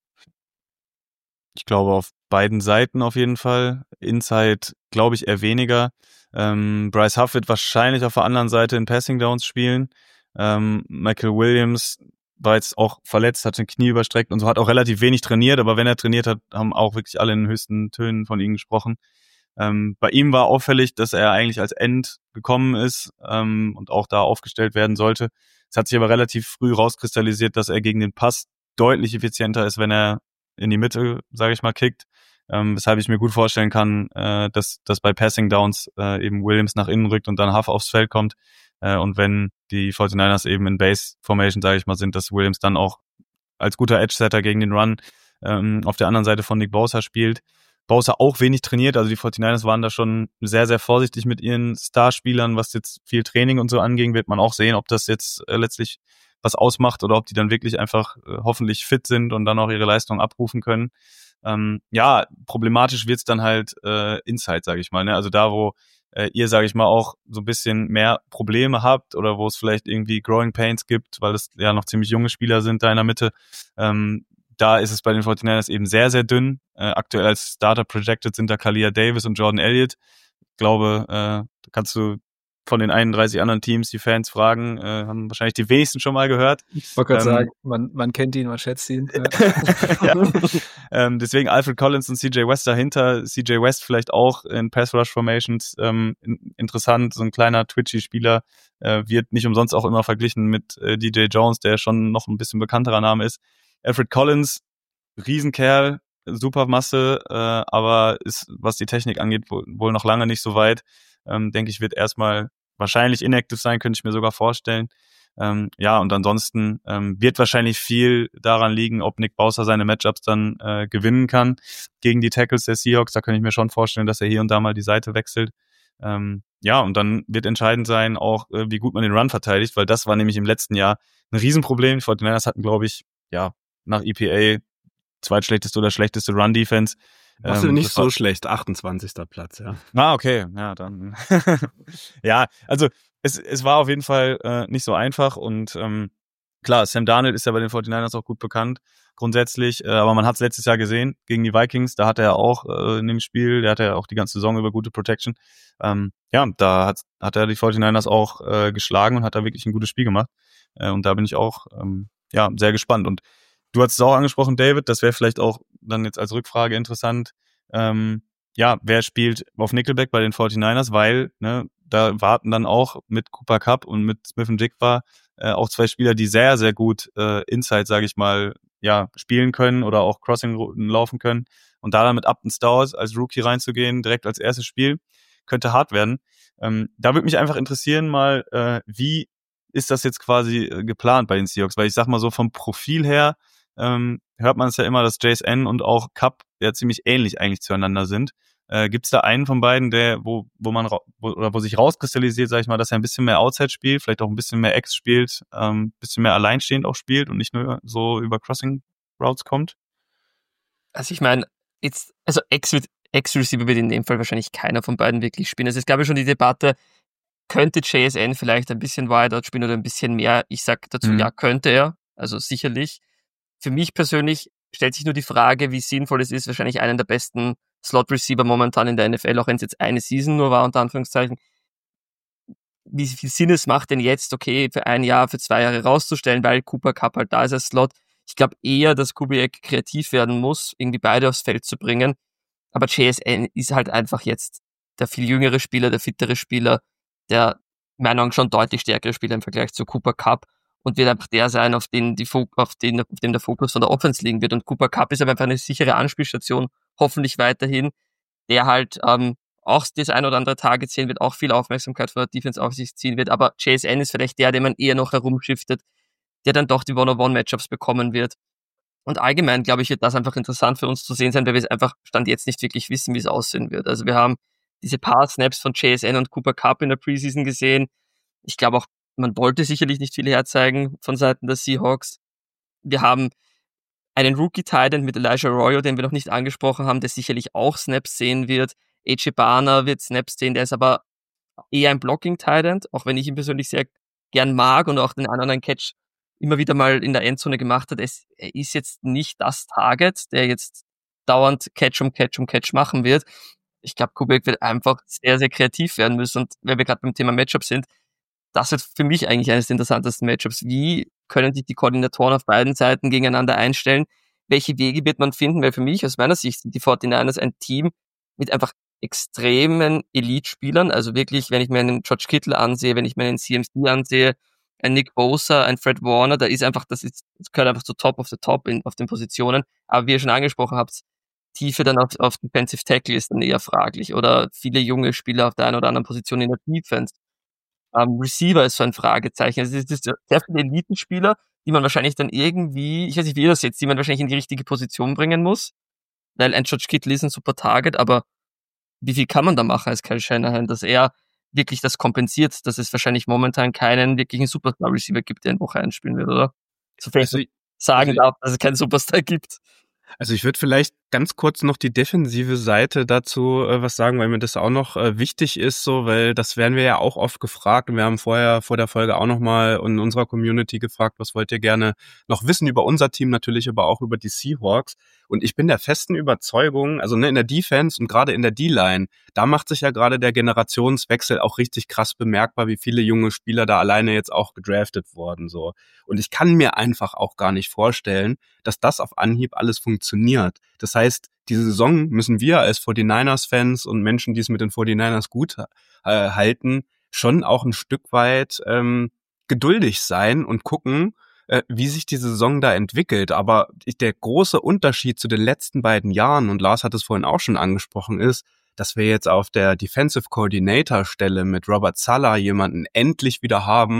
Ich glaube, auf beiden Seiten auf jeden Fall. Inside glaube ich eher weniger. Bryce Huff wird wahrscheinlich auf der anderen Seite in Passing Downs spielen. Michael Williams war jetzt auch verletzt, hat den Knie überstreckt und so, hat auch relativ wenig trainiert, aber wenn er trainiert hat, haben auch wirklich alle in den höchsten Tönen von ihm gesprochen. Bei ihm war auffällig, dass er eigentlich als End gekommen ist und auch da aufgestellt werden sollte. Es hat sich aber relativ früh rauskristallisiert, dass er gegen den Pass deutlich effizienter ist, wenn er in die Mitte, sage ich mal, kickt. Weshalb ich mir gut vorstellen kann, dass bei Passing Downs eben Williams nach innen rückt und dann Huff aufs Feld kommt. Und wenn die 49ers eben in Base Formation, sage ich mal, sind, dass Williams dann auch als guter Edge-Setter gegen den Run auf der anderen Seite von Nick Bosa spielt. Bosa auch wenig trainiert, also die 49ers waren da schon sehr, sehr vorsichtig mit ihren Starspielern, was jetzt viel Training und so anging, wird man auch sehen, ob das jetzt letztlich was ausmacht oder ob die dann wirklich einfach hoffentlich fit sind und dann auch ihre Leistung abrufen können. Problematisch wird's dann halt inside, sage ich mal, ne? Also da, wo ihr, sage ich mal, auch so ein bisschen mehr Probleme habt oder wo es vielleicht irgendwie Growing Pains gibt, weil es ja noch ziemlich junge Spieler sind da in der Mitte, da ist es bei den 49ers eben sehr, sehr dünn. Aktuell als Starter projected sind da Kalia Davis und Jordan Elliott. Ich glaube, da kannst du von den 31 anderen Teams die Fans fragen, haben wahrscheinlich die wenigsten schon mal gehört. Ich wollte gerade sagen, man kennt ihn, man schätzt ihn. Ja. Deswegen Alfred Collins und CJ West dahinter. CJ West vielleicht auch in Pass-Rush-Formations interessant, so ein kleiner Twitchy-Spieler, wird nicht umsonst auch immer verglichen mit DJ Jones, der schon noch ein bisschen bekannterer Name ist. Alfred Collins, Riesenkerl, super Masse, aber ist, was die Technik angeht, wohl noch lange nicht so weit. Denke ich, wird erstmal wahrscheinlich inactive sein, könnte ich mir sogar vorstellen. Ja, und ansonsten wird wahrscheinlich viel daran liegen, ob Nick Bosa seine Matchups dann gewinnen kann gegen die Tackles der Seahawks. Da kann ich mir schon vorstellen, dass er hier und da mal die Seite wechselt. Ja, und dann wird entscheidend sein auch, wie gut man den Run verteidigt, weil das war nämlich im letzten Jahr ein Riesenproblem. Die 49ers hatten, glaube ich, ja, nach EPA zweitschlechteste oder schlechteste Run-Defense. Warst du nicht so schlecht, 28. Platz, ja. Okay, ja, dann. Ja, also es war auf jeden Fall nicht so einfach und klar, Sam Darnold ist ja bei den 49ers auch gut bekannt, grundsätzlich, aber man hat es letztes Jahr gesehen, gegen die Vikings, da hat er auch in dem Spiel, der hatte ja auch die ganze Saison über gute Protection, ja, da hat er die 49ers auch geschlagen und hat da wirklich ein gutes Spiel gemacht und da bin ich auch ja, sehr gespannt und du hast es auch angesprochen, David, das wäre vielleicht auch dann jetzt als Rückfrage interessant, ja, wer spielt auf Nickelback bei den 49ers, weil, ne, da warten dann auch mit Cooper Kupp und mit Smith-Njigba auch zwei Spieler, die sehr, sehr gut Inside, sage ich mal, ja, spielen können oder auch Crossing-Routen laufen können. Und da dann mit Upton Stowers als Rookie reinzugehen, direkt als erstes Spiel, könnte hart werden. Da würde mich einfach interessieren mal, wie ist das jetzt quasi geplant bei den Seahawks? Weil ich sag mal so, vom Profil her hört man es ja immer, dass JSN und auch Kupp ja ziemlich ähnlich eigentlich zueinander sind. Gibt es da einen von beiden, der, wo sich rauskristallisiert, sag ich mal, dass er ein bisschen mehr Outside spielt, vielleicht auch ein bisschen mehr X spielt, ein bisschen mehr alleinstehend auch spielt und nicht nur so über Crossing Routes kommt? Also ich meine, also X-Receiver wird in dem Fall wahrscheinlich keiner von beiden wirklich spielen. Also es gab ja schon die Debatte, könnte JSN vielleicht ein bisschen Wideout spielen oder ein bisschen mehr? Ich sag dazu, ja, könnte er, also sicherlich. Für mich persönlich stellt sich nur die Frage, wie sinnvoll es ist, wahrscheinlich einen der besten Slot-Receiver momentan in der NFL, auch wenn es jetzt eine Season nur war, unter Anführungszeichen. Wie viel Sinn es macht denn jetzt, okay, für ein Jahr, für 2 Jahre rauszustellen, weil Cooper Kupp halt da ist als Slot. Ich glaube eher, dass Kubiak kreativ werden muss, irgendwie beide aufs Feld zu bringen. Aber JSN ist halt einfach jetzt der viel jüngere Spieler, der fittere Spieler, der in meinen Augen schon deutlich stärkere Spieler im Vergleich zu Cooper Kupp und wird einfach der sein, auf dem der Fokus von der Offense liegen wird. Und Cooper Kupp ist aber einfach eine sichere Anspielstation, hoffentlich weiterhin, der halt auch das ein oder andere Target sehen wird, auch viel Aufmerksamkeit von der Defense auf sich ziehen wird. Aber JSN ist vielleicht der, den man eher noch herumschiftet, der dann doch die One-on-One-Matchups bekommen wird. Und allgemein, glaube ich, wird das einfach interessant für uns zu sehen sein, weil wir es einfach Stand jetzt nicht wirklich wissen, wie es aussehen wird. Also wir haben diese paar Snaps von JSN und Cooper Kupp in der Preseason gesehen. Ich glaube auch, man wollte sicherlich nicht viel herzeigen von Seiten der Seahawks. Wir haben einen Rookie-Tight End mit Elijah Arroyo, den wir noch nicht angesprochen haben, der sicherlich auch Snaps sehen wird. AJ Barner wird Snaps sehen, der ist aber eher ein Blocking-Tight End, auch wenn ich ihn persönlich sehr gern mag und auch den anderen Catch immer wieder mal in der Endzone gemacht hat. Er ist jetzt nicht das Target, der jetzt dauernd Catch um Catch machen wird. Ich glaube, Kubiak wird einfach sehr, sehr kreativ werden müssen. Und wenn wir gerade beim Thema Matchup sind, das wird für mich eigentlich eines der interessantesten Matchups. Wie können sich die Koordinatoren auf beiden Seiten gegeneinander einstellen? Welche Wege wird man finden? Weil für mich, aus meiner Sicht, sind die 49ers ein Team mit einfach extremen Elite-Spielern. Also wirklich, wenn ich mir einen George Kittle ansehe, wenn ich mir einen CMC ansehe, ein Nick Bosa, ein Fred Warner, das gehört einfach zu Top of the Top auf den Positionen. Aber wie ihr schon angesprochen habt, Tiefe dann auf Defensive Tackle ist dann eher fraglich. Oder viele junge Spieler auf der einen oder anderen Position in der Defense. Receiver ist so ein Fragezeichen. Also es ist sehr viele Elitenspieler, die man wahrscheinlich dann irgendwie, ich weiß nicht, wie ihr das jetzt, die man wahrscheinlich in die richtige Position bringen muss. Weil ein George Kittle ist ein super Target, aber wie viel kann man da machen als Kyle Shanahan, dass er wirklich das kompensiert, dass es wahrscheinlich momentan keinen wirklichen Superstar-Receiver gibt, der in Woche 1 spielen wird, oder? Sofern ich sagen darf, dass es keinen Superstar gibt. Also ich würde vielleicht ganz kurz noch die defensive Seite dazu was sagen, weil mir das auch noch wichtig ist, so, weil das werden wir ja auch oft gefragt und wir haben vorher vor der Folge auch nochmal in unserer Community gefragt, was wollt ihr gerne noch wissen über unser Team natürlich, aber auch über die Seahawks. Und ich bin der festen Überzeugung, also in der Defense und gerade in der D-Line, da macht sich ja gerade der Generationswechsel auch richtig krass bemerkbar, wie viele junge Spieler da alleine jetzt auch gedraftet wurden, so. Und ich kann mir einfach auch gar nicht vorstellen, dass das auf Anhieb alles funktioniert. Das heißt, diese Saison müssen wir als 49ers-Fans und Menschen, die es mit den 49ers gut halten, schon auch ein Stück weit geduldig sein und gucken, wie sich die Saison da entwickelt. Aber der große Unterschied zu den letzten beiden Jahren, und Lars hat es vorhin auch schon angesprochen, ist, dass wir jetzt auf der Defensive Coordinator Stelle mit Robert Saleh jemanden endlich wieder haben,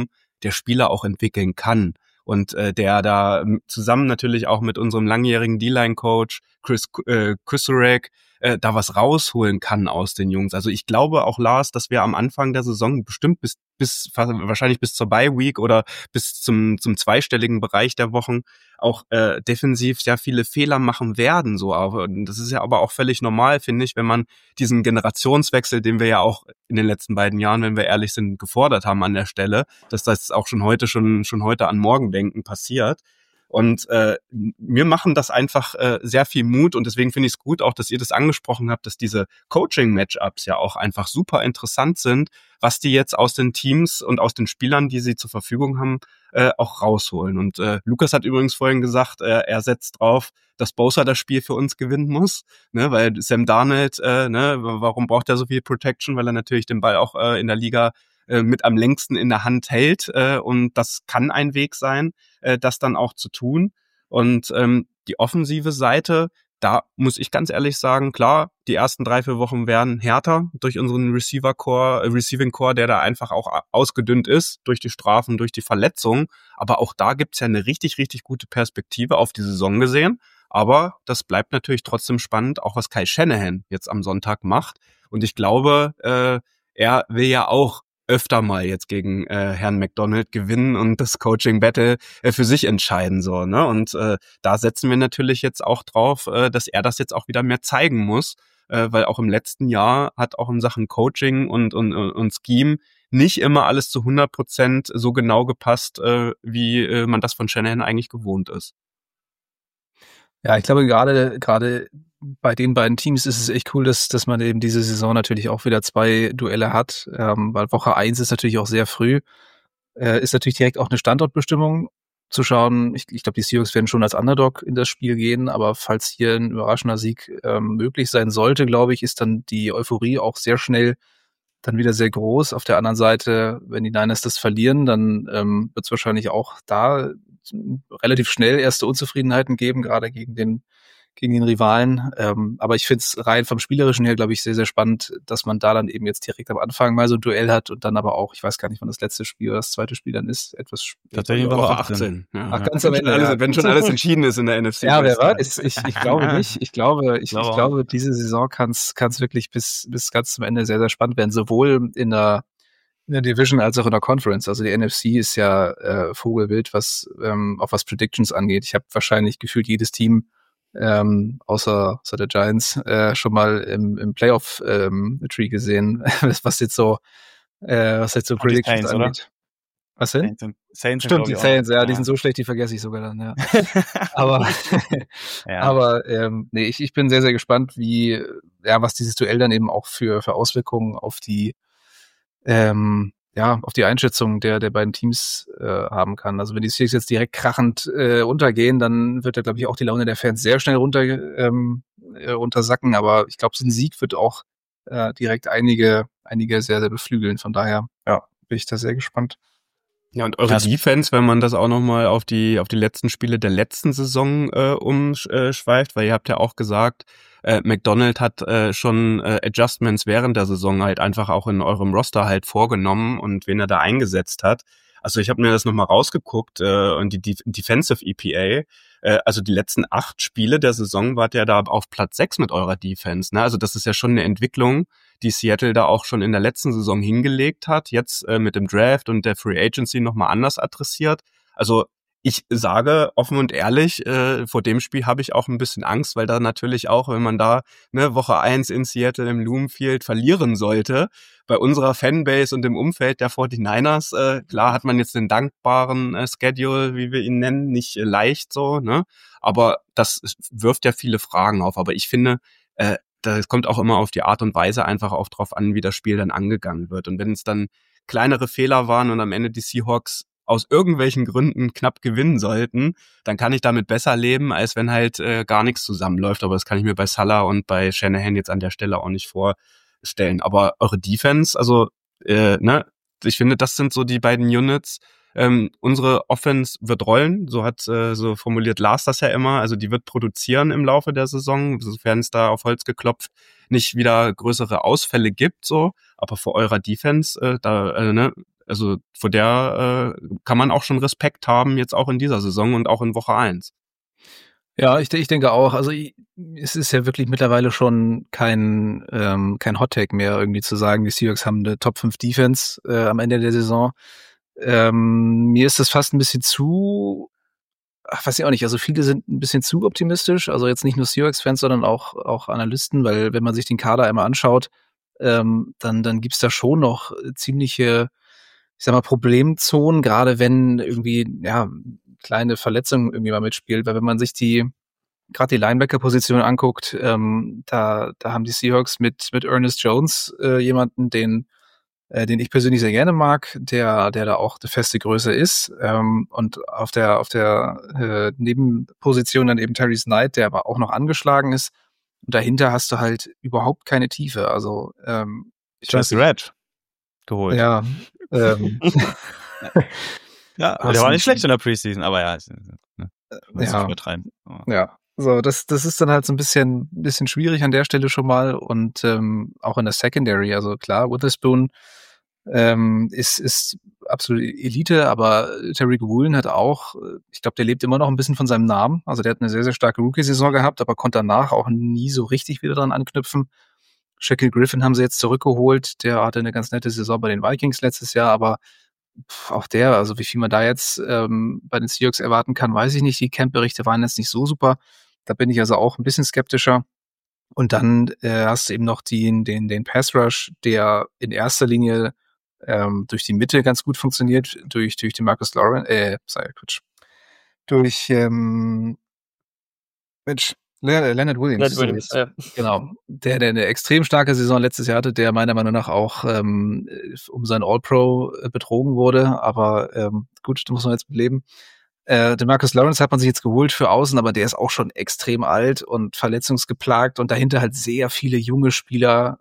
der Spieler auch entwickeln kann. Und der da zusammen natürlich auch mit unserem langjährigen D-Line-Coach Chris Kusurek da was rausholen kann aus den Jungs. Also ich glaube auch, Lars, dass wir am Anfang der Saison bestimmt wahrscheinlich bis zur Bye-Week oder bis zum zweistelligen Bereich der Wochen auch defensiv sehr viele Fehler machen werden. So, aber das ist ja aber auch völlig normal, finde ich, wenn man diesen Generationswechsel, den wir ja auch in den letzten beiden Jahren, wenn wir ehrlich sind, gefordert haben an der Stelle, dass das auch schon heute an morgen denken passiert. Und mir machen das einfach sehr viel Mut und deswegen finde ich es gut auch, dass ihr das angesprochen habt, dass diese Coaching-Matchups ja auch einfach super interessant sind, was die jetzt aus den Teams und aus den Spielern, die sie zur Verfügung haben, auch rausholen. Und Lukas hat übrigens vorhin gesagt, er setzt drauf, dass Bosa das Spiel für uns gewinnen muss, ne, weil Sam Darnold, warum braucht er so viel Protection? Weil er natürlich den Ball auch in der Liga mit am längsten in der Hand hält und das kann ein Weg sein, das dann auch zu tun. Und die offensive Seite, da muss ich ganz ehrlich sagen, klar, die ersten 3-4 Wochen werden härter durch unseren Receiving Core, der da einfach auch ausgedünnt ist durch die Strafen, durch die Verletzungen. Aber auch da gibt's ja eine richtig, richtig gute Perspektive auf die Saison gesehen. Aber das bleibt natürlich trotzdem spannend, auch was Kyle Shanahan jetzt am Sonntag macht. Und ich glaube, er will ja auch öfter mal jetzt gegen Herrn McDonald gewinnen und das Coaching-Battle für sich entscheiden, so, ne? Und da setzen wir natürlich jetzt auch drauf, dass er das jetzt auch wieder mehr zeigen muss, weil auch im letzten Jahr hat auch in Sachen Coaching und Scheme nicht immer alles zu 100% so genau gepasst, wie man das von Shanahan eigentlich gewohnt ist. Ja, ich glaube, gerade bei den beiden Teams ist es echt cool, dass man eben diese Saison natürlich auch wieder 2 Duelle hat, weil Woche 1 ist natürlich auch sehr früh. Ist natürlich direkt auch eine Standortbestimmung zu schauen. Ich glaube, die Seahawks werden schon als Underdog in das Spiel gehen, aber falls hier ein überraschender Sieg möglich sein sollte, glaube ich, ist dann die Euphorie auch sehr schnell dann wieder sehr groß. Auf der anderen Seite, wenn die Niners das verlieren, dann wird es wahrscheinlich auch da relativ schnell erste Unzufriedenheiten geben, gerade gegen den Rivalen. Aber ich finde es rein vom Spielerischen her, glaube ich, sehr, sehr spannend, dass man da dann eben jetzt direkt am Anfang mal so ein Duell hat und dann aber auch, ich weiß gar nicht, wann das letzte Spiel oder das zweite Spiel dann ist, etwas später. Tatsächlich Woche 18. Ja. Ach, ganz am Ende. Wenn schon alles entschieden ist in der NFC. Ja, wer weiß. Ich glaube nicht. Ich glaube, diese Saison kann's wirklich bis ganz zum Ende sehr, sehr spannend werden, sowohl in der Division als auch in der Conference. Also die NFC ist ja vogelwild, was auch was Predictions angeht. Ich habe wahrscheinlich gefühlt jedes Team außer der Giants schon mal im Playoff-Tree gesehen, was jetzt so Predictions Saints, angeht. Oder? Was denn? Saints Stimmt, die Saints, ja, die sind so schlecht, die vergesse ich sogar dann, ja. Aber, nee, ich bin sehr, sehr gespannt, was dieses Duell dann eben auch für Auswirkungen auf die auf die Einschätzung der beiden Teams haben kann. Also wenn die Seahawks jetzt direkt krachend untergehen, dann wird da, glaube ich, auch die Laune der Fans sehr schnell runtersacken. Aber ich glaube, so ein Sieg wird auch direkt einige sehr, sehr beflügeln. Von daher, ja, bin ich da sehr gespannt. Ja, und eure Defense, wenn man das auch nochmal auf die letzten Spiele der letzten Saison umschweift, weil ihr habt ja auch gesagt, McDonald hat schon Adjustments während der Saison halt einfach auch in eurem Roster halt vorgenommen und wen er da eingesetzt hat. Also ich habe mir das nochmal rausgeguckt und die Defensive EPA, also die letzten 8 Spiele der Saison wart ihr da auf Platz 6 mit eurer Defense, ne? Also das ist ja schon eine Entwicklung, die Seattle da auch schon in der letzten Saison hingelegt hat, jetzt mit dem Draft und der Free Agency nochmal anders adressiert. Also ich sage offen und ehrlich, vor dem Spiel habe ich auch ein bisschen Angst, weil da natürlich auch, wenn man da Woche 1 in Seattle im Lumen Field verlieren sollte, bei unserer Fanbase und im Umfeld der 49ers, klar hat man jetzt den dankbaren Schedule, wie wir ihn nennen, nicht leicht so, ne? Aber das wirft ja viele Fragen auf. Aber ich finde, das kommt auch immer auf die Art und Weise einfach auch drauf an, wie das Spiel dann angegangen wird. Und wenn es dann kleinere Fehler waren und am Ende die Seahawks aus irgendwelchen Gründen knapp gewinnen sollten, dann kann ich damit besser leben, als wenn halt gar nichts zusammenläuft. Aber das kann ich mir bei Salah und bei Shanahan jetzt an der Stelle auch nicht vorstellen. Aber eure Defense, also ich finde, das sind so die beiden Units. Unsere Offense wird rollen, so formuliert Lars das ja immer, also die wird produzieren im Laufe der Saison, sofern es da auf Holz geklopft nicht wieder größere Ausfälle gibt, so, aber vor eurer Defense, Also vor der kann man auch schon Respekt haben, jetzt auch in dieser Saison und auch in Woche 1. Ja, ich denke auch. Also es ist ja wirklich mittlerweile schon kein Hot-Take mehr, irgendwie zu sagen, die Seahawks haben eine Top-5 Defense am Ende der Saison. Mir ist das fast ein bisschen zu, weiß ich auch nicht, also viele sind ein bisschen zu optimistisch, also jetzt nicht nur Seahawks-Fans, sondern auch Analysten, weil wenn man sich den Kader einmal anschaut, dann gibt's da schon noch ziemliche, ich sag mal, Problemzonen, gerade wenn irgendwie, ja, kleine Verletzungen irgendwie mal mitspielt, weil wenn man sich gerade die Linebacker-Position anguckt, da haben die Seahawks mit Ernest Jones jemanden, den ich persönlich sehr gerne mag, der da auch eine feste Größe ist, und auf der Nebenposition dann eben Tyrese Knight, der aber auch noch angeschlagen ist, und dahinter hast du halt überhaupt keine Tiefe, also Just Red geholt. Ja, ja, der war nicht schlecht in der Preseason, aber ja, ja. übertreiben. Oh. Ja, so das ist dann halt so ein bisschen schwierig an der Stelle schon mal, und auch in der Secondary, also klar, Witherspoon ist absolut Elite, aber Tariq Woolen hat auch, ich glaube, der lebt immer noch ein bisschen von seinem Namen, also der hat eine sehr, sehr starke Rookie-Saison gehabt, aber konnte danach auch nie so richtig wieder dran anknüpfen. Shaquille Griffin haben sie jetzt zurückgeholt, der hatte eine ganz nette Saison bei den Vikings letztes Jahr, aber auch der, also wie viel man da jetzt bei den Seahawks erwarten kann, weiß ich nicht. Die Camp-Berichte waren jetzt nicht so super. Da bin ich also auch ein bisschen skeptischer. Und dann hast du eben noch den Pass-Rush, der in erster Linie durch die Mitte ganz gut funktioniert, durch den Marcus Lawrence, durch Leonard Williams. Leonard Williams, ja. Genau. Der eine extrem starke Saison letztes Jahr hatte, der meiner Meinung nach auch um sein All-Pro betrogen wurde. Aber gut, da muss man jetzt mit leben. Den Marcus Lawrence hat man sich jetzt geholt für außen, aber der ist auch schon extrem alt und verletzungsgeplagt. Und dahinter halt sehr viele junge Spieler,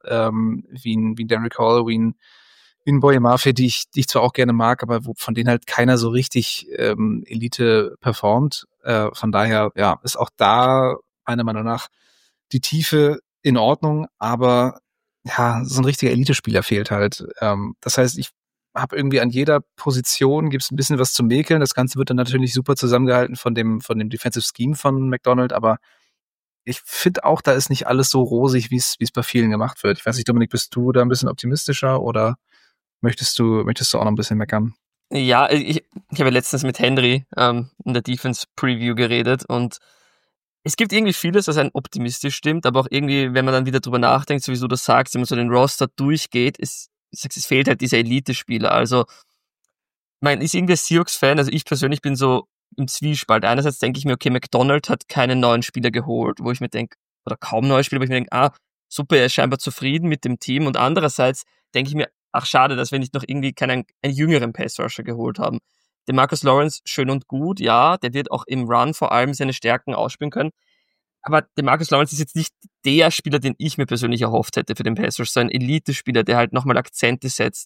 wie Derrick Hall, wie ein Boye Mafe, die ich zwar auch gerne mag, aber von denen halt keiner so richtig Elite performt. Von daher, ja, ist auch da meiner Meinung nach die Tiefe in Ordnung, aber ja, so ein richtiger Elite-Spieler fehlt halt. Das heißt, ich habe irgendwie an jeder Position gibt's ein bisschen was zu mäkeln. Das Ganze wird dann natürlich super zusammengehalten von dem Defensive Scheme von McDonald, aber ich finde auch, da ist nicht alles so rosig, wie es bei vielen gemacht wird. Ich weiß nicht, Dominik, bist du da ein bisschen optimistischer oder möchtest du auch noch ein bisschen meckern? Ja, ich habe letztens mit Henry in der Defense Preview geredet, und es gibt irgendwie vieles, was einen optimistisch stimmt, aber auch irgendwie, wenn man dann wieder drüber nachdenkt, so wie du das sagst, wenn man so den Roster durchgeht, es fehlt halt dieser Elite-Spieler. Also, man ist irgendwie ein Seahawks-Fan, also ich persönlich bin so im Zwiespalt. Einerseits denke ich mir, okay, McDonald hat keine neuen Spieler geholt, wo ich mir denke, oder kaum neue Spieler, wo ich mir denke, super, er ist scheinbar zufrieden mit dem Team, und andererseits denke ich mir, ach schade, dass wir nicht noch irgendwie einen jüngeren Pass-Rusher geholt haben. Der Marcus Lawrence, schön und gut, ja, der wird auch im Run vor allem seine Stärken ausspielen können. Aber der Marcus Lawrence ist jetzt nicht der Spieler, den ich mir persönlich erhofft hätte für den Pass-Rush, so ein Elite-Spieler, der halt nochmal Akzente setzt.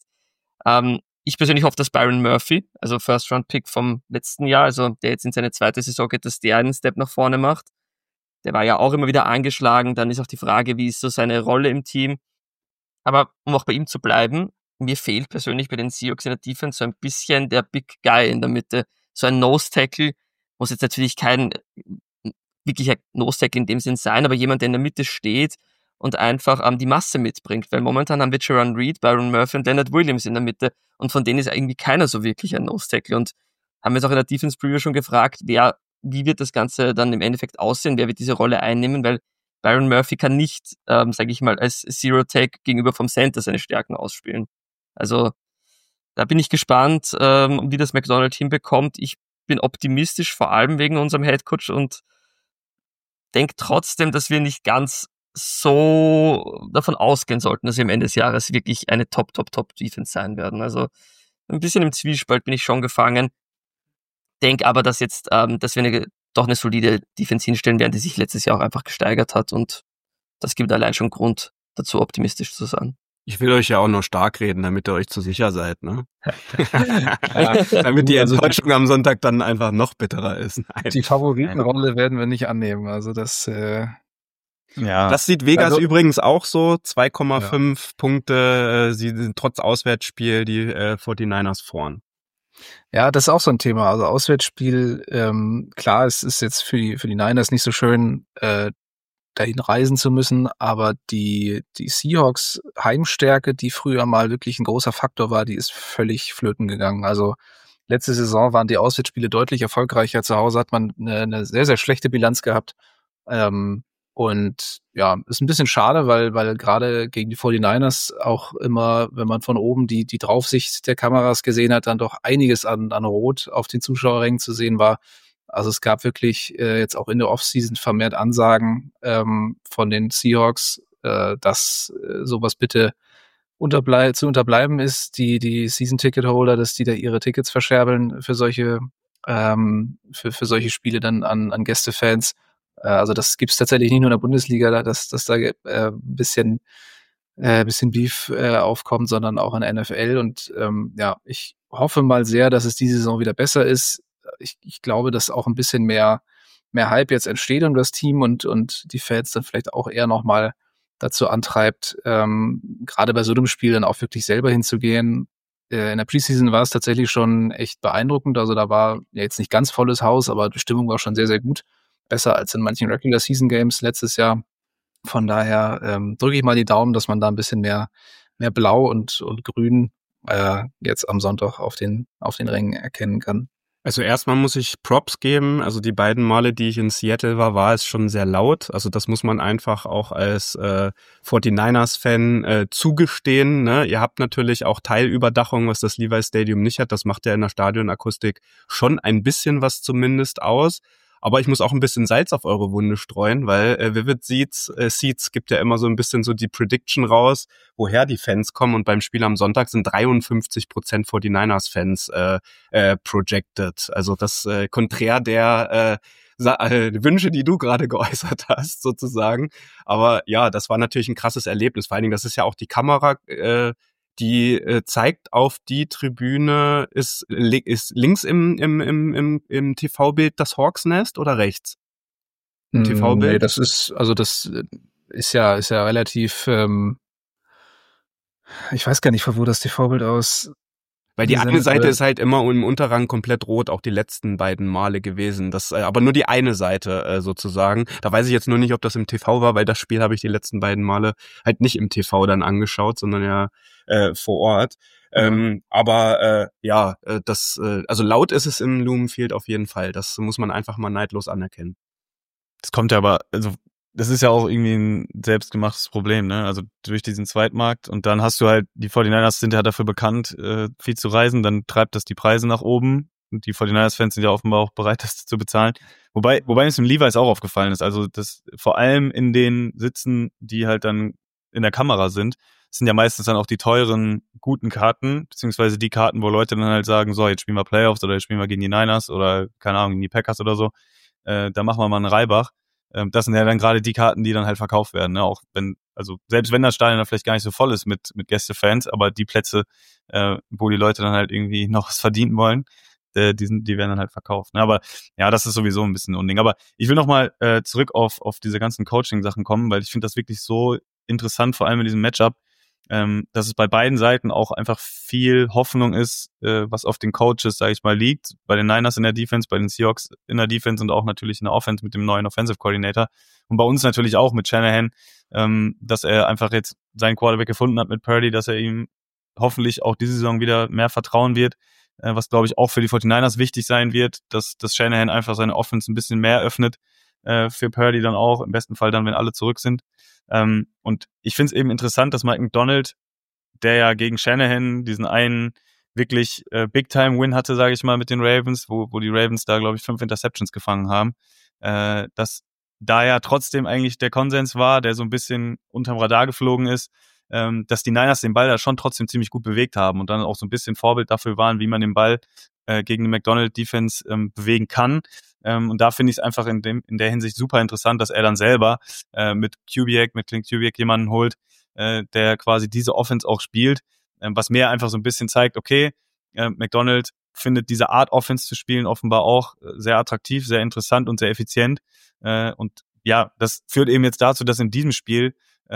Ich persönlich hoffe, dass Byron Murphy, also First-Round-Pick vom letzten Jahr, also der jetzt in seine zweite Saison geht, dass der einen Step nach vorne macht. Der war ja auch immer wieder angeschlagen. Dann ist auch die Frage, wie ist so seine Rolle im Team. Aber um auch bei ihm zu bleiben, mir fehlt persönlich bei den Seahawks in der Defense so ein bisschen der Big Guy in der Mitte. So ein Nose-Tackle muss jetzt natürlich kein wirklicher Nose-Tackle in dem Sinn sein, aber jemand, der in der Mitte steht und einfach die Masse mitbringt. Weil momentan haben wir Jaron Reed, Byron Murphy und Leonard Williams in der Mitte, und von denen ist irgendwie keiner so wirklich ein Nose-Tackle. Und haben wir es auch in der Defense-Preview schon gefragt, wie wird das Ganze dann im Endeffekt aussehen, wer wird diese Rolle einnehmen, weil Byron Murphy kann nicht, sage ich mal, als Zero-Tag gegenüber vom Center seine Stärken ausspielen. Also da bin ich gespannt, wie das McDonald hinbekommt. Ich bin optimistisch, vor allem wegen unserem Headcoach, und denke trotzdem, dass wir nicht ganz so davon ausgehen sollten, dass wir am Ende des Jahres wirklich eine Top-Defense sein werden. Also ein bisschen im Zwiespalt bin ich schon gefangen. Denke aber, dass jetzt, dass wir doch eine solide Defense hinstellen werden, die sich letztes Jahr auch einfach gesteigert hat, und das gibt allein schon Grund dazu, optimistisch zu sein. Ich will euch ja auch nur stark reden, damit ihr euch zu sicher seid, ne? Damit die Enttäuschung am Sonntag dann einfach noch bitterer ist. Nein. Die Favoritenrolle werden wir nicht annehmen, also das Ja. Das sieht Vegas Also- übrigens auch so. 2,5 Punkte, sie sind trotz Auswärtsspiel die 49ers vorn. Ja, das ist auch so ein Thema. Also Auswärtsspiel, klar, es ist jetzt für die Niners nicht so schön, dahin reisen zu müssen, aber die Seahawks Heimstärke, die früher mal wirklich ein großer Faktor war, die ist völlig flöten gegangen. Also letzte Saison waren die Auswärtsspiele deutlich erfolgreicher. Zu Hause hat man eine sehr, sehr schlechte Bilanz gehabt. Und ja, ist ein bisschen schade, weil gerade gegen die 49ers auch immer, wenn man von oben die Draufsicht der Kameras gesehen hat, dann doch einiges an Rot auf den Zuschauerrängen zu sehen war. Also es gab wirklich jetzt auch in der Offseason vermehrt Ansagen von den Seahawks, dass sowas bitte zu unterbleiben ist, die Season-Ticket-Holder, dass die da ihre Tickets verscherbeln für solche für solche Spiele dann an Gästefans. Also das gibt's tatsächlich nicht nur in der Bundesliga, dass da bisschen Beef aufkommt, sondern auch in der NFL. Und ja, ich hoffe mal sehr, dass es diese Saison wieder besser ist. Ich glaube, dass auch ein bisschen mehr Hype jetzt entsteht um das Team und die Fans dann vielleicht auch eher nochmal dazu antreibt, gerade bei so einem Spiel dann auch wirklich selber hinzugehen. In der Preseason war es tatsächlich schon echt beeindruckend. Also da war ja jetzt nicht ganz volles Haus, aber die Stimmung war schon sehr, sehr gut. Besser als in manchen Regular Season Games letztes Jahr. Von daher drücke ich mal die Daumen, dass man da ein bisschen mehr Blau und Grün jetzt am Sonntag auf den Rängen erkennen kann. Also erstmal muss ich Props geben. Also die beiden Male, die ich in Seattle war es schon sehr laut. Also das muss man einfach auch als 49ers-Fan zugestehen. Ne? Ihr habt natürlich auch Teilüberdachung, was das Levi Stadium nicht hat. Das macht ja in der Stadionakustik schon ein bisschen was zumindest aus. Aber ich muss auch ein bisschen Salz auf eure Wunde streuen, weil Vivid Seats gibt ja immer so ein bisschen so die Prediction raus, woher die Fans kommen. Und beim Spiel am Sonntag sind 53% 49ers-Fans projected. Also das konträr der Wünsche, die du gerade geäußert hast, sozusagen. Aber ja, das war natürlich ein krasses Erlebnis. Vor allen Dingen, das ist ja auch die Kamera, die zeigt auf die Tribüne, ist links im TV-Bild das Hawks Nest oder rechts? Im TV-Bild? Nee, das ist ja relativ, ich weiß gar nicht, von wo das TV-Bild aus. Weil die eine Seite ist halt immer im Unterrang komplett rot, auch die letzten beiden Male gewesen. Das, aber nur die eine Seite sozusagen. Da weiß ich jetzt nur nicht, ob das im TV war, weil das Spiel habe ich die letzten beiden Male halt nicht im TV dann angeschaut, sondern ja vor Ort. Aber also laut ist es im Lumen Field auf jeden Fall. Das muss man einfach mal neidlos anerkennen. Das kommt ja aber, also das ist ja auch irgendwie ein selbstgemachtes Problem, ne? Also durch diesen Zweitmarkt und dann hast du halt, die 49ers sind ja dafür bekannt, viel zu reisen, dann treibt das die Preise nach oben und die 49ers-Fans sind ja offenbar auch bereit, das zu bezahlen. Wobei es dem Levi's auch aufgefallen ist, also das vor allem in den Sitzen, die halt dann in der Kamera sind ja meistens dann auch die teuren, guten Karten, beziehungsweise die Karten, wo Leute dann halt sagen, so, jetzt spielen wir Playoffs oder jetzt spielen wir gegen die Niners oder, keine Ahnung, gegen die Packers oder so, da machen wir mal einen Reibach. Das sind ja dann gerade die Karten, die dann halt verkauft werden, ne? Auch wenn, also selbst wenn das Stadion dann vielleicht gar nicht so voll ist mit Gästefans, aber die Plätze, wo die Leute dann halt irgendwie noch was verdienen wollen, die werden dann halt verkauft. Ne? Aber ja, das ist sowieso ein bisschen ein Unding. Aber ich will nochmal zurück auf diese ganzen Coaching-Sachen kommen, weil ich finde das wirklich so interessant, vor allem in diesem Matchup, dass es bei beiden Seiten auch einfach viel Hoffnung ist, was auf den Coaches, sage ich mal, liegt. Bei den Niners in der Defense, bei den Seahawks in der Defense und auch natürlich in der Offense mit dem neuen Offensive Coordinator. Und bei uns natürlich auch mit Shanahan, dass er einfach jetzt seinen Quarterback gefunden hat mit Purdy, dass er ihm hoffentlich auch diese Saison wieder mehr vertrauen wird, was, glaube ich, auch für die 49ers wichtig sein wird, dass Shanahan einfach seine Offense ein bisschen mehr öffnet für Purdy dann auch, im besten Fall dann, wenn alle zurück sind. Und ich finde es eben interessant, dass Mike Macdonald, der ja gegen Shanahan diesen einen wirklich Big-Time-Win hatte, sage ich mal, mit den Ravens, wo die Ravens da, glaube ich, 5 Interceptions gefangen haben, dass da ja trotzdem eigentlich der Konsens war, der so ein bisschen unterm Radar geflogen ist, dass die Niners den Ball da schon trotzdem ziemlich gut bewegt haben und dann auch so ein bisschen Vorbild dafür waren, wie man den Ball gegen die McDonald-Defense bewegen kann. Und da finde ich es einfach in der Hinsicht super interessant, dass er dann selber mit Clint Kubiak jemanden holt, der quasi diese Offense auch spielt, was mir einfach so ein bisschen zeigt, okay, McDonald findet diese Art Offense zu spielen offenbar auch sehr attraktiv, sehr interessant und sehr effizient und das führt eben jetzt dazu, dass in diesem Spiel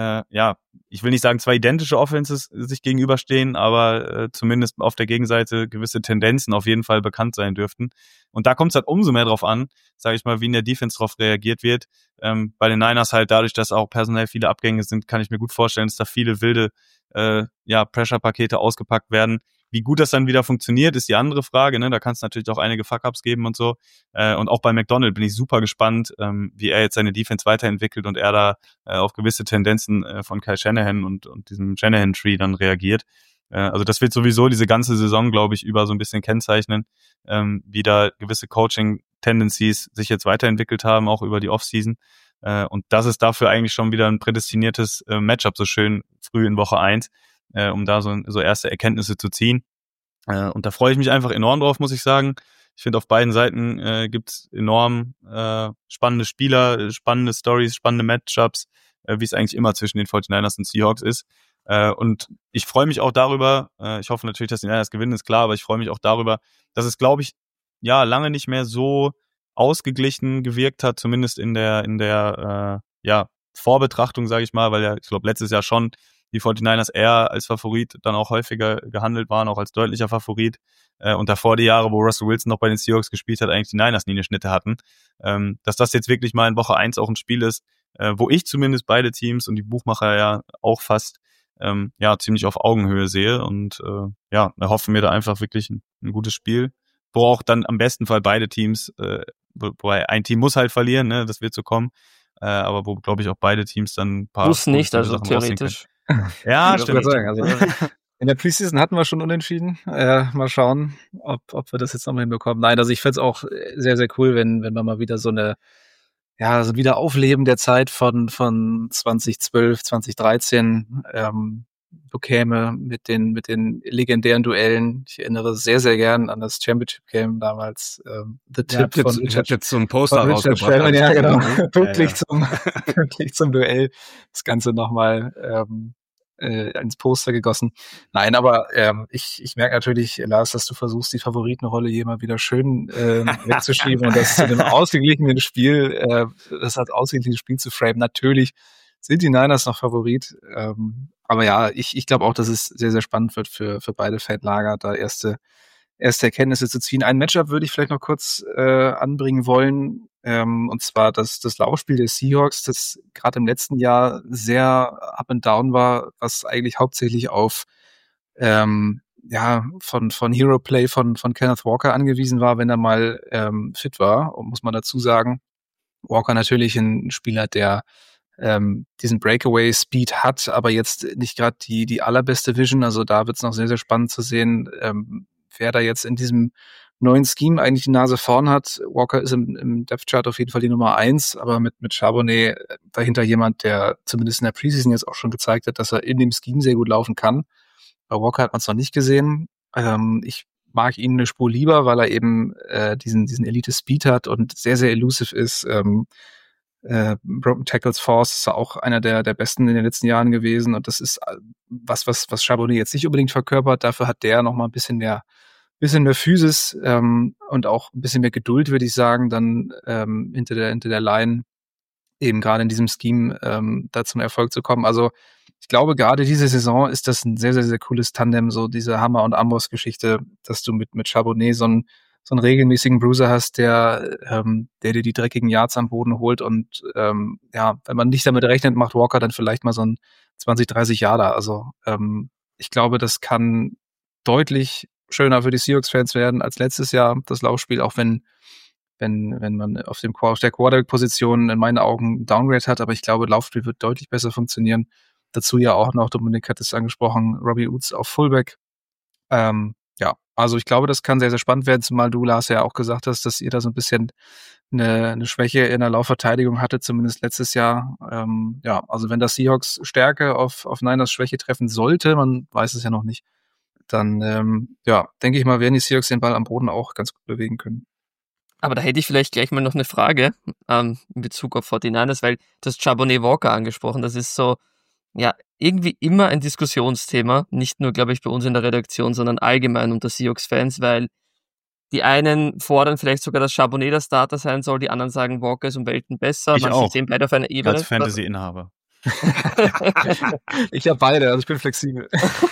ich will nicht sagen, zwei identische Offenses sich gegenüberstehen, aber zumindest auf der Gegenseite gewisse Tendenzen auf jeden Fall bekannt sein dürften. Und da kommt es halt umso mehr drauf an, sage ich mal, wie in der Defense drauf reagiert wird. Bei den Niners halt dadurch, dass auch personell viele Abgänge sind, kann ich mir gut vorstellen, dass da viele wilde Pressure-Pakete ausgepackt werden. Wie gut das dann wieder funktioniert, ist die andere Frage. Ne? Da kann es natürlich auch einige Fuck-Ups geben und so. Und auch bei McDonald bin ich super gespannt, wie er jetzt seine Defense weiterentwickelt und er da auf gewisse Tendenzen von Kyle Shanahan und diesem Shanahan-Tree dann reagiert. Also das wird sowieso diese ganze Saison, glaube ich, über so ein bisschen kennzeichnen, wie da gewisse Coaching-Tendencies sich jetzt weiterentwickelt haben, auch über die Offseason. Und das ist dafür eigentlich schon wieder ein prädestiniertes Matchup, so schön früh in Woche 1. Um da so erste Erkenntnisse zu ziehen. Und da freue ich mich einfach enorm drauf, muss ich sagen. Ich finde, auf beiden Seiten gibt's enorm spannende Spieler, spannende Stories, spannende Matchups, wie es eigentlich immer zwischen den 49ers und Seahawks ist. Und ich freue mich auch darüber, ich hoffe natürlich, dass die Niners gewinnen, ist klar, aber ich freue mich auch darüber, dass es, glaube ich, lange nicht mehr so ausgeglichen gewirkt hat, zumindest in der Vorbetrachtung, sage ich mal, weil ich glaube, letztes Jahr schon die 49ers eher als Favorit dann auch häufiger gehandelt waren, auch als deutlicher Favorit. Und davor die Jahre, wo Russell Wilson noch bei den Seahawks gespielt hat, eigentlich die Niners nie eine Schnitte hatten. Dass das jetzt wirklich mal in Woche 1 auch ein Spiel ist, wo ich zumindest beide Teams und die Buchmacher ja auch fast ziemlich auf Augenhöhe sehe. Und erhoffe mir da einfach wirklich ein gutes Spiel, wo auch dann am besten Fall beide Teams, wobei ein Team muss halt verlieren, ne, das wird so kommen, aber wo, glaube ich, auch beide Teams dann ein paar... Muss nicht, also Sachen theoretisch. Ja, Ich stimmt. wollte sagen, also in der Preseason hatten wir schon unentschieden. Mal schauen, ob wir das jetzt nochmal hinbekommen. Nein, also ich find's auch sehr, sehr cool, wenn man mal wieder so ein Wiederaufleben der Zeit von 2012, 2013 bekäme mit den legendären Duellen. Ich erinnere sehr, sehr gern an das Championship Game damals. The Tip Ich hab jetzt so einen Poster rausgebracht. Ja, genau. Pünktlich Ja. zum Duell. Das Ganze nochmal ins Poster gegossen. Nein, aber ich merke natürlich, Lars, dass du versuchst, die Favoritenrolle hier mal wieder schön wegzuschieben und das zu einem ausgeglichenen Spiel, das als ausgeglichenes Spiel zu framen. Natürlich sind die Niners noch Favorit. Aber ja, ich glaube auch, dass es sehr, sehr spannend wird für beide Feldlager, da erste Erkenntnisse zu ziehen. Ein Matchup würde ich vielleicht noch kurz anbringen wollen, und zwar das Laufspiel der Seahawks, das gerade im letzten Jahr sehr up and down war, was eigentlich hauptsächlich auf von Hero Play von Kenneth Walker angewiesen war, wenn er mal fit war. Und muss man dazu sagen, Walker natürlich ein Spieler, der diesen Breakaway-Speed hat, aber jetzt nicht gerade die allerbeste Vision. Also da wird es noch sehr, sehr spannend zu sehen, wer da jetzt in diesem neuen Scheme eigentlich die Nase vorn hat. Walker ist im Depth-Chart auf jeden Fall die Nummer 1, aber mit Charbonnet dahinter jemand, der zumindest in der Preseason jetzt auch schon gezeigt hat, dass er in dem Scheme sehr gut laufen kann. Bei Walker hat man es noch nicht gesehen. Ich mag ihn eine Spur lieber, weil er eben diesen Elite-Speed hat und sehr, sehr elusive ist. Broken Tackles Force ist auch einer der besten in den letzten Jahren gewesen und das ist was Charbonnet jetzt nicht unbedingt verkörpert. Dafür hat der noch mal ein bisschen mehr Physis und auch ein bisschen mehr Geduld, würde ich sagen, dann hinter der Line eben gerade in diesem Scheme da zum Erfolg zu kommen. Also ich glaube, gerade diese Saison ist das ein sehr, sehr, sehr cooles Tandem, so diese Hammer- und Amboss-Geschichte, dass du mit Charbonnet so einen regelmäßigen Bruiser hast, der dir die dreckigen Yards am Boden holt und wenn man nicht damit rechnet, macht Walker dann vielleicht mal so ein 20, 30 Yarder. Also ich glaube, das kann deutlich schöner für die Seahawks-Fans werden als letztes Jahr, das Laufspiel, auch wenn man auf der Quarterback-Position in meinen Augen ein Downgrade hat, aber ich glaube, Laufspiel wird deutlich besser funktionieren. Dazu ja auch noch, Dominik hat es angesprochen, Robbie Woods auf Fullback. Also ich glaube, das kann sehr, sehr spannend werden, zumal du, Lars, ja auch gesagt hast, dass ihr da so ein bisschen eine Schwäche in der Laufverteidigung hattet, zumindest letztes Jahr. Also wenn das Seahawks Stärke auf Niners Schwäche treffen sollte, man weiß es ja noch nicht, dann denke ich mal, werden die Seahawks den Ball am Boden auch ganz gut bewegen können. Aber da hätte ich vielleicht gleich mal noch eine Frage in Bezug auf 49ers, weil du hast Charbonnet Walker angesprochen, das ist so, irgendwie immer ein Diskussionsthema, nicht nur, glaube ich, bei uns in der Redaktion, sondern allgemein unter Seahawks-Fans, weil Die einen fordern vielleicht sogar, dass Charbonnet der Starter sein soll, die anderen sagen, Walker ist um Welten besser. Ich auch. sehen beide auf einer Ebene. Als Fantasy-Inhaber. Ich habe beide, also ich bin flexibel.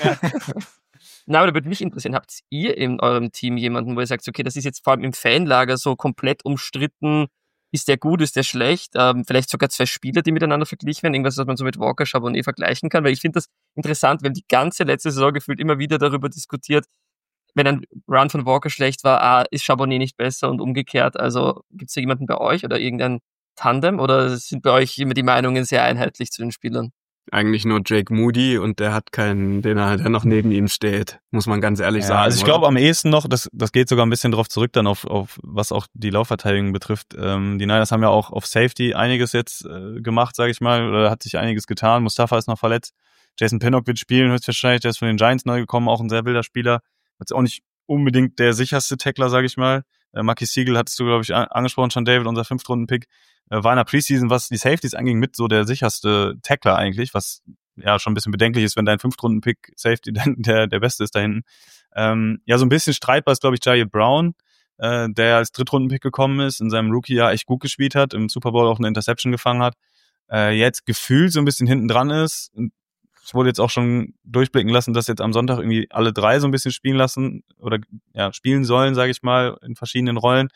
Na, aber da würde mich interessieren, habt ihr in eurem Team jemanden, wo ihr sagt, okay, das ist jetzt vor allem im Fanlager so komplett umstritten, ist der gut, ist der schlecht? Vielleicht sogar 2 Spieler, die miteinander verglichen werden, irgendwas, was man so mit Walker, Charbonnet vergleichen kann, weil ich finde das interessant, wir haben die ganze letzte Saison gefühlt immer wieder darüber diskutiert, wenn ein Run von Walker schlecht war, ist Charbonnet nicht besser und umgekehrt. Also gibt es da jemanden bei euch oder irgendein Tandem oder sind bei euch immer die Meinungen sehr einheitlich zu den Spielern? Eigentlich nur Jake Moody und der hat keinen, der noch neben ihm steht, muss man ganz ehrlich sagen. Also ich glaube am ehesten noch, das geht sogar ein bisschen drauf zurück dann auf was auch die Laufverteidigung betrifft. Die Niners haben ja auch auf Safety einiges jetzt gemacht, sage ich mal, oder hat sich einiges getan. Mustafa ist noch verletzt. Jason Pinnock wird spielen höchstwahrscheinlich, der ist von den Giants neu gekommen, auch ein sehr wilder Spieler. Jetzt auch nicht unbedingt der sicherste Tackler, sage ich mal. Marquis Siegel hattest du, glaube ich, angesprochen schon, David, unser 5-Runden-Pick. War in der Preseason, was die Safeties anging, mit so der sicherste Tackler eigentlich, was ja schon ein bisschen bedenklich ist, wenn dein 5-Runden-Pick Safety dann der beste ist da hinten. Ja, so ein bisschen streitbar ist, glaube ich, Jair Brown, der als Drittrunden-Pick gekommen ist, in seinem Rookie-Jahr echt gut gespielt hat, im Super Bowl auch eine Interception gefangen hat, jetzt gefühlt so ein bisschen hinten dran ist. Es wurde jetzt auch schon durchblicken lassen, dass jetzt am Sonntag irgendwie alle 3 so ein bisschen spielen lassen oder ja spielen sollen, sage ich mal, in verschiedenen Rollen.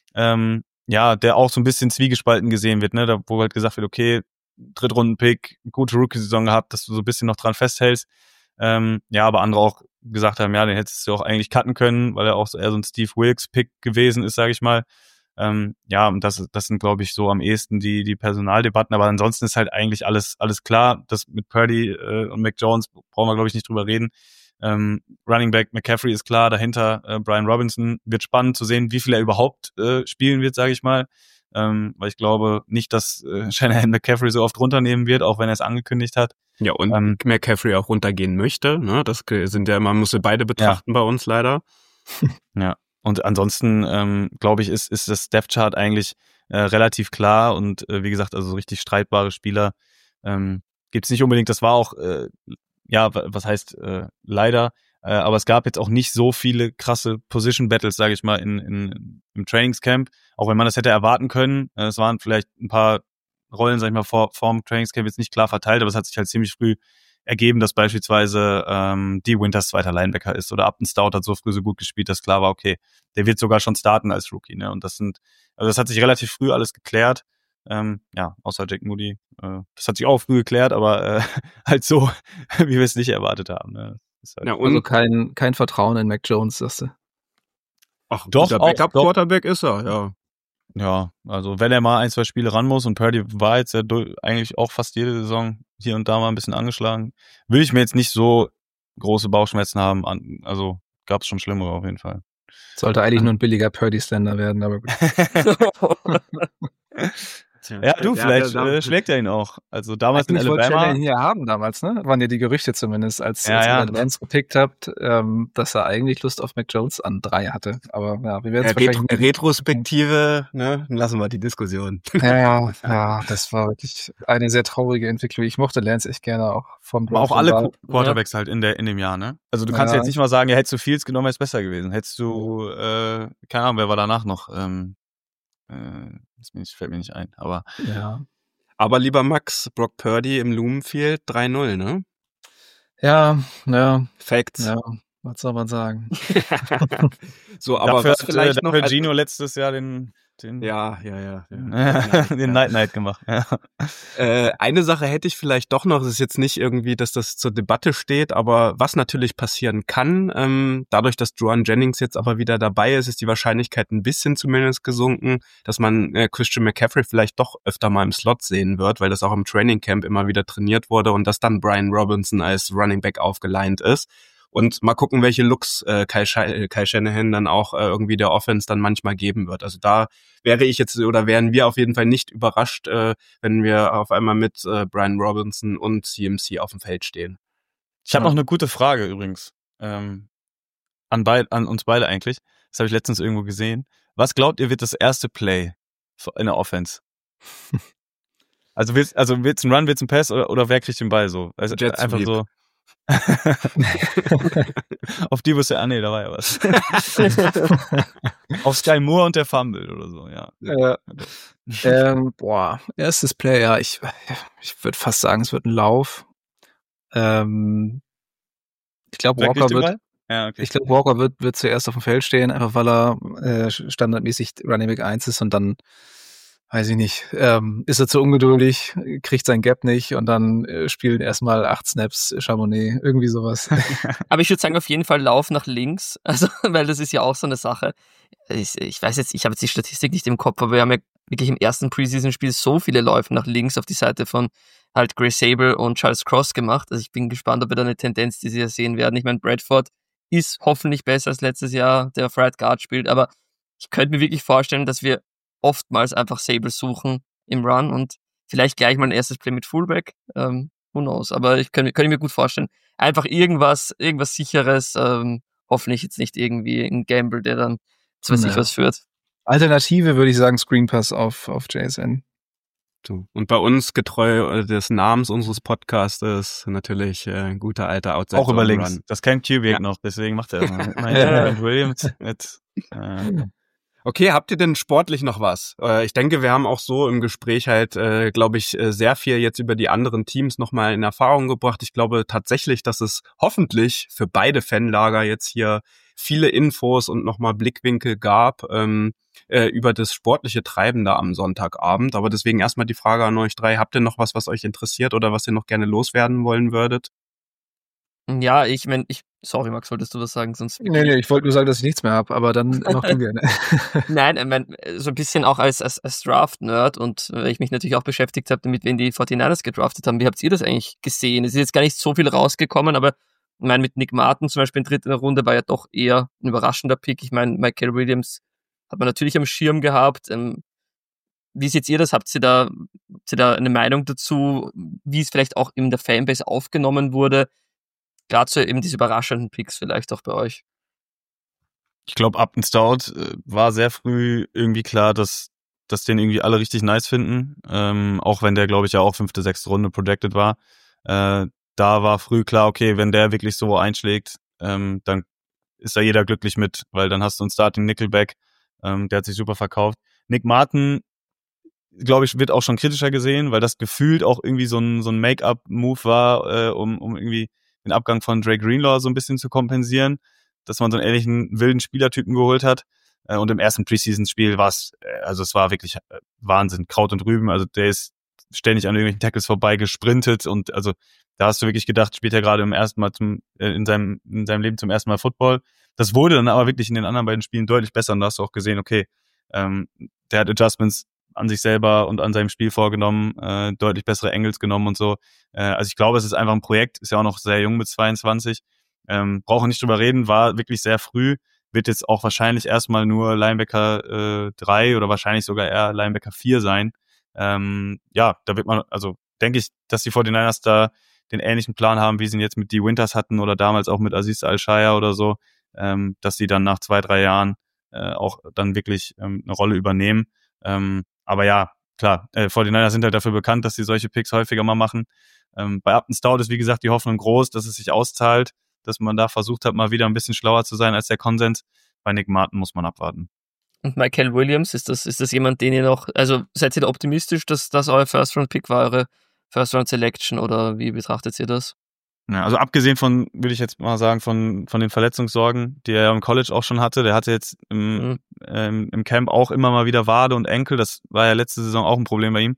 Ja, der auch so ein bisschen zwiegespalten gesehen wird, ne, da wo halt gesagt wird, okay, Drittrunden-Pick, gute Rookie-Saison gehabt, dass du so ein bisschen noch dran festhältst. Ja, aber andere auch gesagt haben, ja, den hättest du auch eigentlich cutten können, weil er auch eher so ein Steve Wilkes-Pick gewesen ist, sage ich mal. Ja, und das sind, glaube ich, so am ehesten die Personaldebatten, aber ansonsten ist halt eigentlich alles klar. Das mit Purdy und Mac Jones brauchen wir, glaube ich, nicht drüber reden. Running Back McCaffrey ist klar, dahinter Brian Robinson. Wird spannend zu sehen, wie viel er überhaupt spielen wird, sage ich mal. Weil ich glaube nicht, dass Shanahan McCaffrey so oft runternehmen wird, auch wenn er es angekündigt hat. Ja, und McCaffrey auch runtergehen möchte. Ne? Das sind ja, man muss sie beide betrachten bei uns leider. Ja, und ansonsten, glaube ich, ist das Depth-Chart eigentlich relativ klar und wie gesagt, also so richtig streitbare Spieler gibt's nicht unbedingt. Das war auch ja, was heißt leider, aber es gab jetzt auch nicht so viele krasse Position-Battles, sage ich mal, im Trainingscamp, auch wenn man das hätte erwarten können. Es waren vielleicht ein paar Rollen, sag ich mal, vor dem Trainingscamp jetzt nicht klar verteilt, aber es hat sich halt ziemlich früh ergeben, dass beispielsweise Dee Winters zweiter Linebacker ist oder Upton Stout hat so früh so gut gespielt, dass klar war, okay, der wird sogar schon starten als Rookie, ne? Und das hat sich relativ früh alles geklärt. Ja, außer Jake Moody. Das hat sich auch früh geklärt, aber halt so, wie wir es nicht erwartet haben. Ne? Halt ja, also kein Vertrauen in Mac Jones, sagst du? Ach, doch, der Backup-Quarterback ist er, ja. Ja, also wenn er mal 1, 2 Spiele ran muss und Purdy war jetzt ja eigentlich auch fast jede Saison hier und da mal ein bisschen angeschlagen, will ich mir jetzt nicht so große Bauchschmerzen haben. Also gab es schon schlimmere auf jeden Fall. Sollte eigentlich nur ein billiger Purdy-Slender werden, aber gut. Ja, du, vielleicht schlägt er ihn auch. Also damals in Alabama. Ich wollte ihn hier haben damals, ne? Waren ja die Gerüchte zumindest, als ihr Lance gepickt habt, dass er eigentlich Lust auf Mac Jones an 3 hatte. Aber ja, wir werden es wahrscheinlich Retrospektive, ne? Lassen wir die Diskussion. Ja, das war wirklich eine sehr traurige Entwicklung. Ich mochte Lance echt gerne auch vom Aber auch alle Quarterbacks halt in dem Jahr, ne? Also du kannst jetzt nicht mal sagen, ja, hättest du Fields genommen, wäre es besser gewesen. Hättest du, keine Ahnung, wer war danach noch? Das fällt mir nicht ein, aber. Ja. Aber lieber Max, Brock Purdy im Lumenfield 3-0, ne? Ja. Facts. Ja, was soll man sagen? So, aber dafür was vielleicht noch. Gino letztes Jahr den Ja. den Night gemacht. Ja. Eine Sache hätte ich vielleicht doch noch, es ist jetzt nicht irgendwie, dass das zur Debatte steht, aber was natürlich passieren kann, dadurch, dass Jauan Jennings jetzt aber wieder dabei ist die Wahrscheinlichkeit ein bisschen zumindest gesunken, dass man Christian McCaffrey vielleicht doch öfter mal im Slot sehen wird, weil das auch im Training Camp immer wieder trainiert wurde und dass dann Brian Robinson als Running Back aufgeleint ist. Und mal gucken, welche Looks Kai Shanahan dann auch irgendwie der Offense dann manchmal geben wird. Also da wären wir auf jeden Fall nicht überrascht, wenn wir auf einmal mit Brian Robinson und CMC auf dem Feld stehen. Ich habe noch eine gute Frage übrigens an uns beide eigentlich. Das habe ich letztens irgendwo gesehen. Was glaubt ihr, wird das erste Play in der Offense? Also wird's ein Run, wird's ein Pass oder wer kriegt den Ball so? Also Jet einfach Sweep. so. Auf Deebo Samuel, da war ja was. Auf Sky Moore und der Fumble oder so, ja. Erstes Play, ja, ich würde fast sagen, es wird ein Lauf. Ich glaube, Walker wird zuerst auf dem Feld stehen, einfach weil er standardmäßig Running Back 1 ist und dann, weiß ich nicht, ist er zu ungeduldig, kriegt sein Gap nicht und dann spielen erstmal 8 Snaps Charbonnet, irgendwie sowas. Aber ich würde sagen, auf jeden Fall Lauf nach links, also, weil das ist ja auch so eine Sache. Ich weiß jetzt, ich habe jetzt die Statistik nicht im Kopf, aber wir haben ja wirklich im ersten Preseason-Spiel so viele Läufe nach links auf die Seite von halt Gray Sable und Charles Cross gemacht. Also ich bin gespannt, ob wir da eine Tendenz dieses Jahr sehen werden. Ich meine, Bradford ist hoffentlich besser als letztes Jahr, der auf Right Guard spielt, aber ich könnte mir wirklich vorstellen, dass wir oftmals einfach Sable suchen im Run und vielleicht gleich mal ein erstes Play mit Fullback. Who knows? Aber ich könnte mir gut vorstellen. Einfach irgendwas Sicheres, hoffentlich jetzt nicht irgendwie ein Gamble, der dann zu sich was führt. Alternative würde ich sagen Screen Pass auf JSN. So. Und bei uns, getreu des Namens unseres Podcastes, natürlich ein guter alter Outside auch über links. Run. Das kennt Kubiak noch, deswegen macht er immer. Williams mit Okay, habt ihr denn sportlich noch was? Ich denke, wir haben auch so im Gespräch halt, glaube ich, sehr viel jetzt über die anderen Teams nochmal in Erfahrung gebracht. Ich glaube tatsächlich, dass es hoffentlich für beide Fanlager jetzt hier viele Infos und nochmal Blickwinkel gab über das sportliche Treiben da am Sonntagabend. Aber deswegen erstmal die Frage an euch drei. Habt ihr noch was euch interessiert oder was ihr noch gerne loswerden wollen würdet? Ja, ich meine, sorry Max, wolltest du was sagen? Sonst Nee, ich wollte nur sagen, dass ich nichts mehr habe, aber dann noch du gerne. Nein, ich mein, so ein bisschen auch als Draft-Nerd und ich mich natürlich auch beschäftigt habe, damit wir die 49ers gedraftet haben. Wie habt ihr das eigentlich gesehen? Es ist jetzt gar nicht so viel rausgekommen, aber ich meine, mit Nick Martin zum Beispiel in dritten Runde war ja doch eher ein überraschender Pick. Ich meine, Michael Williams hat man natürlich am Schirm gehabt. Wie seht ihr das? Habt ihr da eine Meinung dazu, wie es vielleicht auch in der Fanbase aufgenommen wurde? Gerade so eben diese überraschenden Picks vielleicht auch bei euch. Ich glaube, Upton Stout war sehr früh irgendwie klar, dass den irgendwie alle richtig nice finden. Auch wenn der, glaube ich, ja auch 5., 6. Runde projected war. Da war früh klar, okay, wenn der wirklich so einschlägt, dann ist da jeder glücklich mit, weil dann hast du einen Starting Nickelback, der hat sich super verkauft. Nick Martin, glaube ich, wird auch schon kritischer gesehen, weil das gefühlt auch irgendwie so ein Make-up-Move war, um irgendwie den Abgang von Dre Greenlaw so ein bisschen zu kompensieren, dass man so einen ähnlichen wilden Spielertypen geholt hat. Und im ersten Preseason-Spiel war es war wirklich Wahnsinn, Kraut und Rüben. Also der ist ständig an irgendwelchen Tackles vorbei gesprintet und also da hast du wirklich gedacht, spielt er gerade im ersten Mal in seinem Leben zum ersten Mal Football. Das wurde dann aber wirklich in den anderen beiden Spielen deutlich besser und da hast du auch gesehen, okay, der hat Adjustments an sich selber und an seinem Spiel vorgenommen, deutlich bessere Angles genommen und so. Also ich glaube, es ist einfach ein Projekt, ist ja auch noch sehr jung mit 22. Brauchen nicht drüber reden, war wirklich sehr früh, wird jetzt auch wahrscheinlich erstmal nur Linebacker 3 oder wahrscheinlich sogar eher Linebacker 4 sein. Da wird man, also denke ich, dass die 49ers da den ähnlichen Plan haben, wie sie ihn jetzt mit Dee Winters hatten oder damals auch mit Aziz Al-Shaya oder so, dass sie dann nach 2, 3 Jahren auch dann wirklich eine Rolle übernehmen. Aber ja, klar, 49ers sind halt dafür bekannt, dass sie solche Picks häufiger mal machen. Bei Upton Stout ist, wie gesagt, die Hoffnung groß, dass es sich auszahlt, dass man da versucht hat, mal wieder ein bisschen schlauer zu sein als der Konsens. Bei Nick Martin muss man abwarten. Und Michael Williams, ist das jemand, den ihr noch, also seid ihr da optimistisch, dass das euer First-Round-Pick war, eure First-Round-Selection oder wie betrachtet ihr das? Ja, also abgesehen von, würde ich jetzt mal sagen, von den Verletzungssorgen, die er ja im College auch schon hatte, der hatte jetzt im Camp auch immer mal wieder Wade und Enkel, das war ja letzte Saison auch ein Problem bei ihm.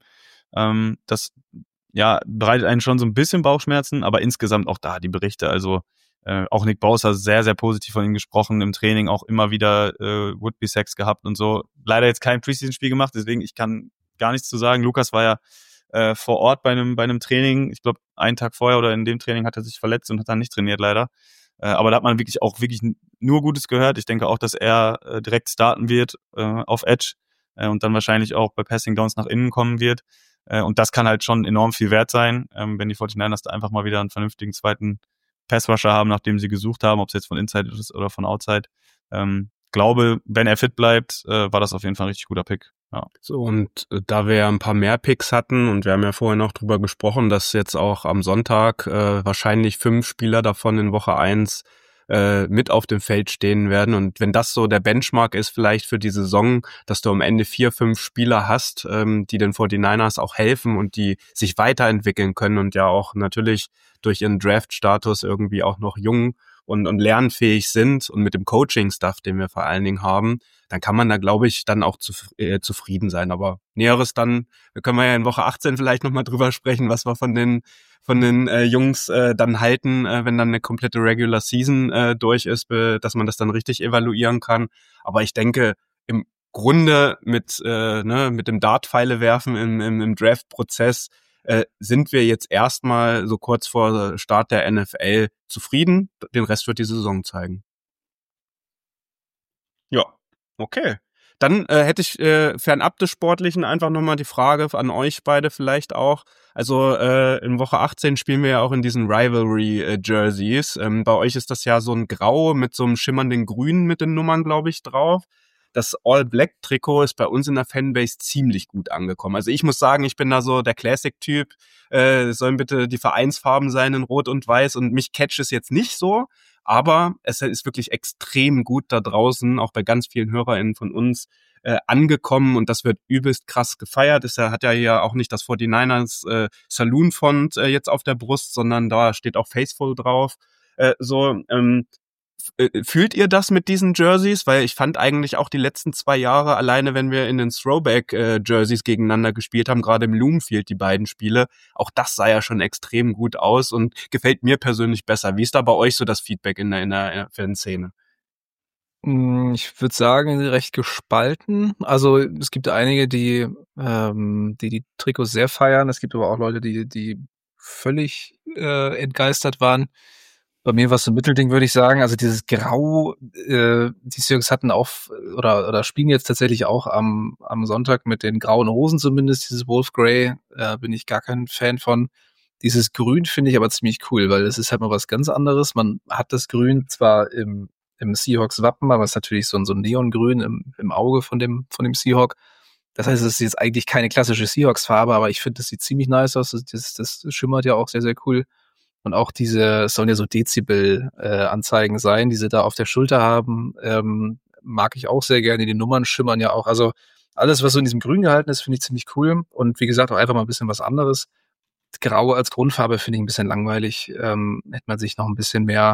Das bereitet einen schon so ein bisschen Bauchschmerzen, aber insgesamt auch da die Berichte, also auch Nick Bosa hat sehr, sehr positiv von ihm gesprochen, im Training auch immer wieder Would-be-Sex gehabt und so. Leider jetzt kein Preseason-Spiel gemacht, deswegen ich kann gar nichts zu sagen. Lukas war ja vor Ort bei einem Training, ich glaube einen Tag vorher oder in dem Training hat er sich verletzt und hat dann nicht trainiert leider. Aber da hat man wirklich nur Gutes gehört. Ich denke auch, dass er direkt starten wird auf Edge und dann wahrscheinlich auch bei Passing Downs nach innen kommen wird. Und das kann halt schon enorm viel wert sein, wenn die 49ers da einfach mal wieder einen vernünftigen zweiten Passrusher haben, nachdem sie gesucht haben, ob es jetzt von Inside ist oder von Outside. Glaube, wenn er fit bleibt, war das auf jeden Fall ein richtig guter Pick. So, und da wir ja ein paar mehr Picks hatten und wir haben ja vorher noch drüber gesprochen, dass jetzt auch am Sonntag wahrscheinlich 5 Spieler davon in Woche 1 mit auf dem Feld stehen werden. Und wenn das so der Benchmark ist vielleicht für die Saison, dass du am Ende 4, 5 Spieler hast, die den 49ers auch helfen und die sich weiterentwickeln können und ja auch natürlich durch ihren Draft-Status irgendwie auch noch jung und lernfähig sind und mit dem Coaching-Stuff, den wir vor allen Dingen haben, dann kann man da, glaube ich, dann auch zufrieden sein. Aber Näheres dann, können wir ja in Woche 18 vielleicht nochmal drüber sprechen, was wir von den Jungs dann halten, wenn dann eine komplette Regular Season durch ist, dass man das dann richtig evaluieren kann. Aber ich denke, im Grunde mit dem Dartpfeile werfen im Draft-Prozess sind wir jetzt erstmal so kurz vor Start der NFL zufrieden. Den Rest wird die Saison zeigen. Ja, okay. Dann hätte ich fernab des Sportlichen einfach nochmal die Frage an euch beide vielleicht auch. Also in Woche 18 spielen wir ja auch in diesen Rivalry-Jerseys. Bei euch ist das ja so ein Grau mit so einem schimmernden Grün mit den Nummern, glaube ich, drauf. Das All-Black-Trikot ist bei uns in der Fanbase ziemlich gut angekommen. Also ich muss sagen, ich bin da so der Classic-Typ. Es sollen bitte die Vereinsfarben sein in Rot und Weiß und mich catcht es jetzt nicht so. Aber es ist wirklich extrem gut da draußen, auch bei ganz vielen HörerInnen von uns, angekommen und das wird übelst krass gefeiert. Hat ja hier auch nicht das 49ers Saloon-Font jetzt auf der Brust, sondern da steht auch Faithful drauf. Fühlt ihr das mit diesen Jerseys? Weil ich fand eigentlich auch die letzten 2 Jahre, alleine wenn wir in den Throwback-Jerseys gegeneinander gespielt haben, gerade im Lumenfield die beiden Spiele, auch das sah ja schon extrem gut aus und gefällt mir persönlich besser. Wie ist da bei euch so das Feedback in der Fanszene? Ich würde sagen, recht gespalten. Also es gibt einige, die Trikots sehr feiern. Es gibt aber auch Leute, die völlig entgeistert waren. Bei mir war es so ein Mittelding, würde ich sagen. Also dieses Grau, die Seahawks hatten auch oder spielen jetzt tatsächlich auch am Sonntag mit den grauen Hosen zumindest. Dieses Wolf Grey bin ich gar kein Fan von. Dieses Grün finde ich aber ziemlich cool, weil es ist halt mal was ganz anderes. Man hat das Grün zwar im Seahawks-Wappen, aber es ist natürlich so ein Neongrün im Auge von dem Seahawk. Das heißt, es ist jetzt eigentlich keine klassische Seahawks-Farbe, aber ich finde, das sieht ziemlich nice aus. Das schimmert ja auch sehr, sehr cool. Und auch es sollen ja so Dezibel-Anzeigen sein, die sie da auf der Schulter haben. Mag ich auch sehr gerne. Die Nummern schimmern ja auch. Also alles, was so in diesem Grün gehalten ist, finde ich ziemlich cool. Und wie gesagt, auch einfach mal ein bisschen was anderes. Grau als Grundfarbe finde ich ein bisschen langweilig. Hätte man sich noch ein bisschen mehr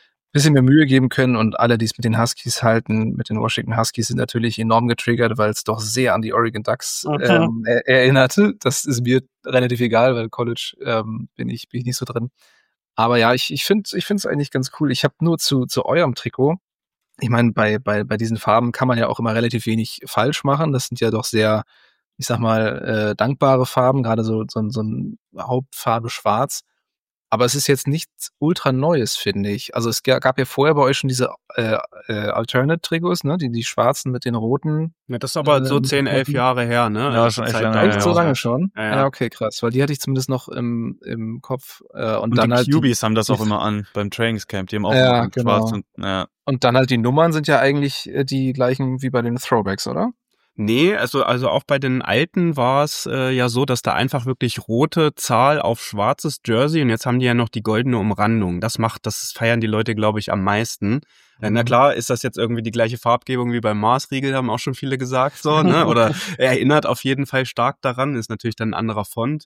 Mühe geben können. Und alle, die es mit den Huskies halten, mit den Washington Huskies, sind natürlich enorm getriggert, weil es doch sehr an die Oregon Ducks erinnerte. Das ist mir relativ egal, weil College bin ich nicht so drin. Aber ja, ich finde es eigentlich ganz cool. Ich habe nur zu eurem Trikot. Ich meine, bei diesen Farben kann man ja auch immer relativ wenig falsch machen. Das sind ja doch sehr, ich sag mal, dankbare Farben, gerade so ein Hauptfarbe schwarz. Aber es ist jetzt nichts ultra Neues, finde ich. Also es gab ja vorher bei euch schon diese Alternate-Trikots, ne? Die schwarzen mit den roten. Ja, das ist aber so 10, 11 Jahre her, ne? Ja, schon echt lange. Echt so lange schon? Ja. Okay, krass. Weil die hatte ich zumindest noch im Kopf. Und dann die halt QBs haben das auch immer an beim Trainingscamp. Die haben auch Ja, immer genau. schwarz und Und dann halt die Nummern sind ja eigentlich die gleichen wie bei den Throwbacks, oder? Nee, also auch bei den alten war es ja so, dass da einfach wirklich rote Zahl auf schwarzes Jersey und jetzt haben die ja noch die goldene Umrandung. Das feiern die Leute, glaube ich, am meisten. Na klar, ist das jetzt irgendwie die gleiche Farbgebung wie beim Mars-Riegel, haben auch schon viele gesagt, so, ne? Oder erinnert auf jeden Fall stark daran, ist natürlich dann ein anderer Font,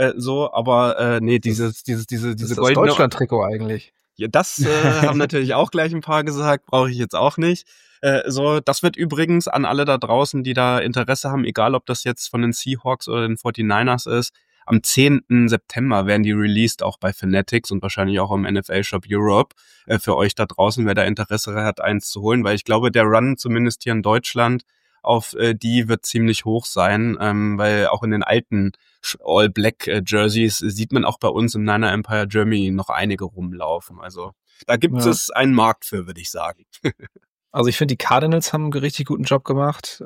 aber nee, diese Das ist das goldene Deutschland-Trikot eigentlich. Ja, das haben natürlich auch gleich ein paar gesagt, brauche ich jetzt auch nicht. Das wird übrigens an alle da draußen, die da Interesse haben, egal ob das jetzt von den Seahawks oder den 49ers ist, am 10. September werden die released, auch bei Fanatics und wahrscheinlich auch im NFL Shop Europe. Für euch da draußen, wer da Interesse hat, eins zu holen, weil ich glaube, der Run zumindest hier in Deutschland auf die wird ziemlich hoch sein, weil auch in den alten All-Black-Jerseys sieht man auch bei uns im Niner Empire Germany noch einige rumlaufen. Also da gibt es einen Markt für, würde ich sagen. Also ich finde, die Cardinals haben einen richtig guten Job gemacht.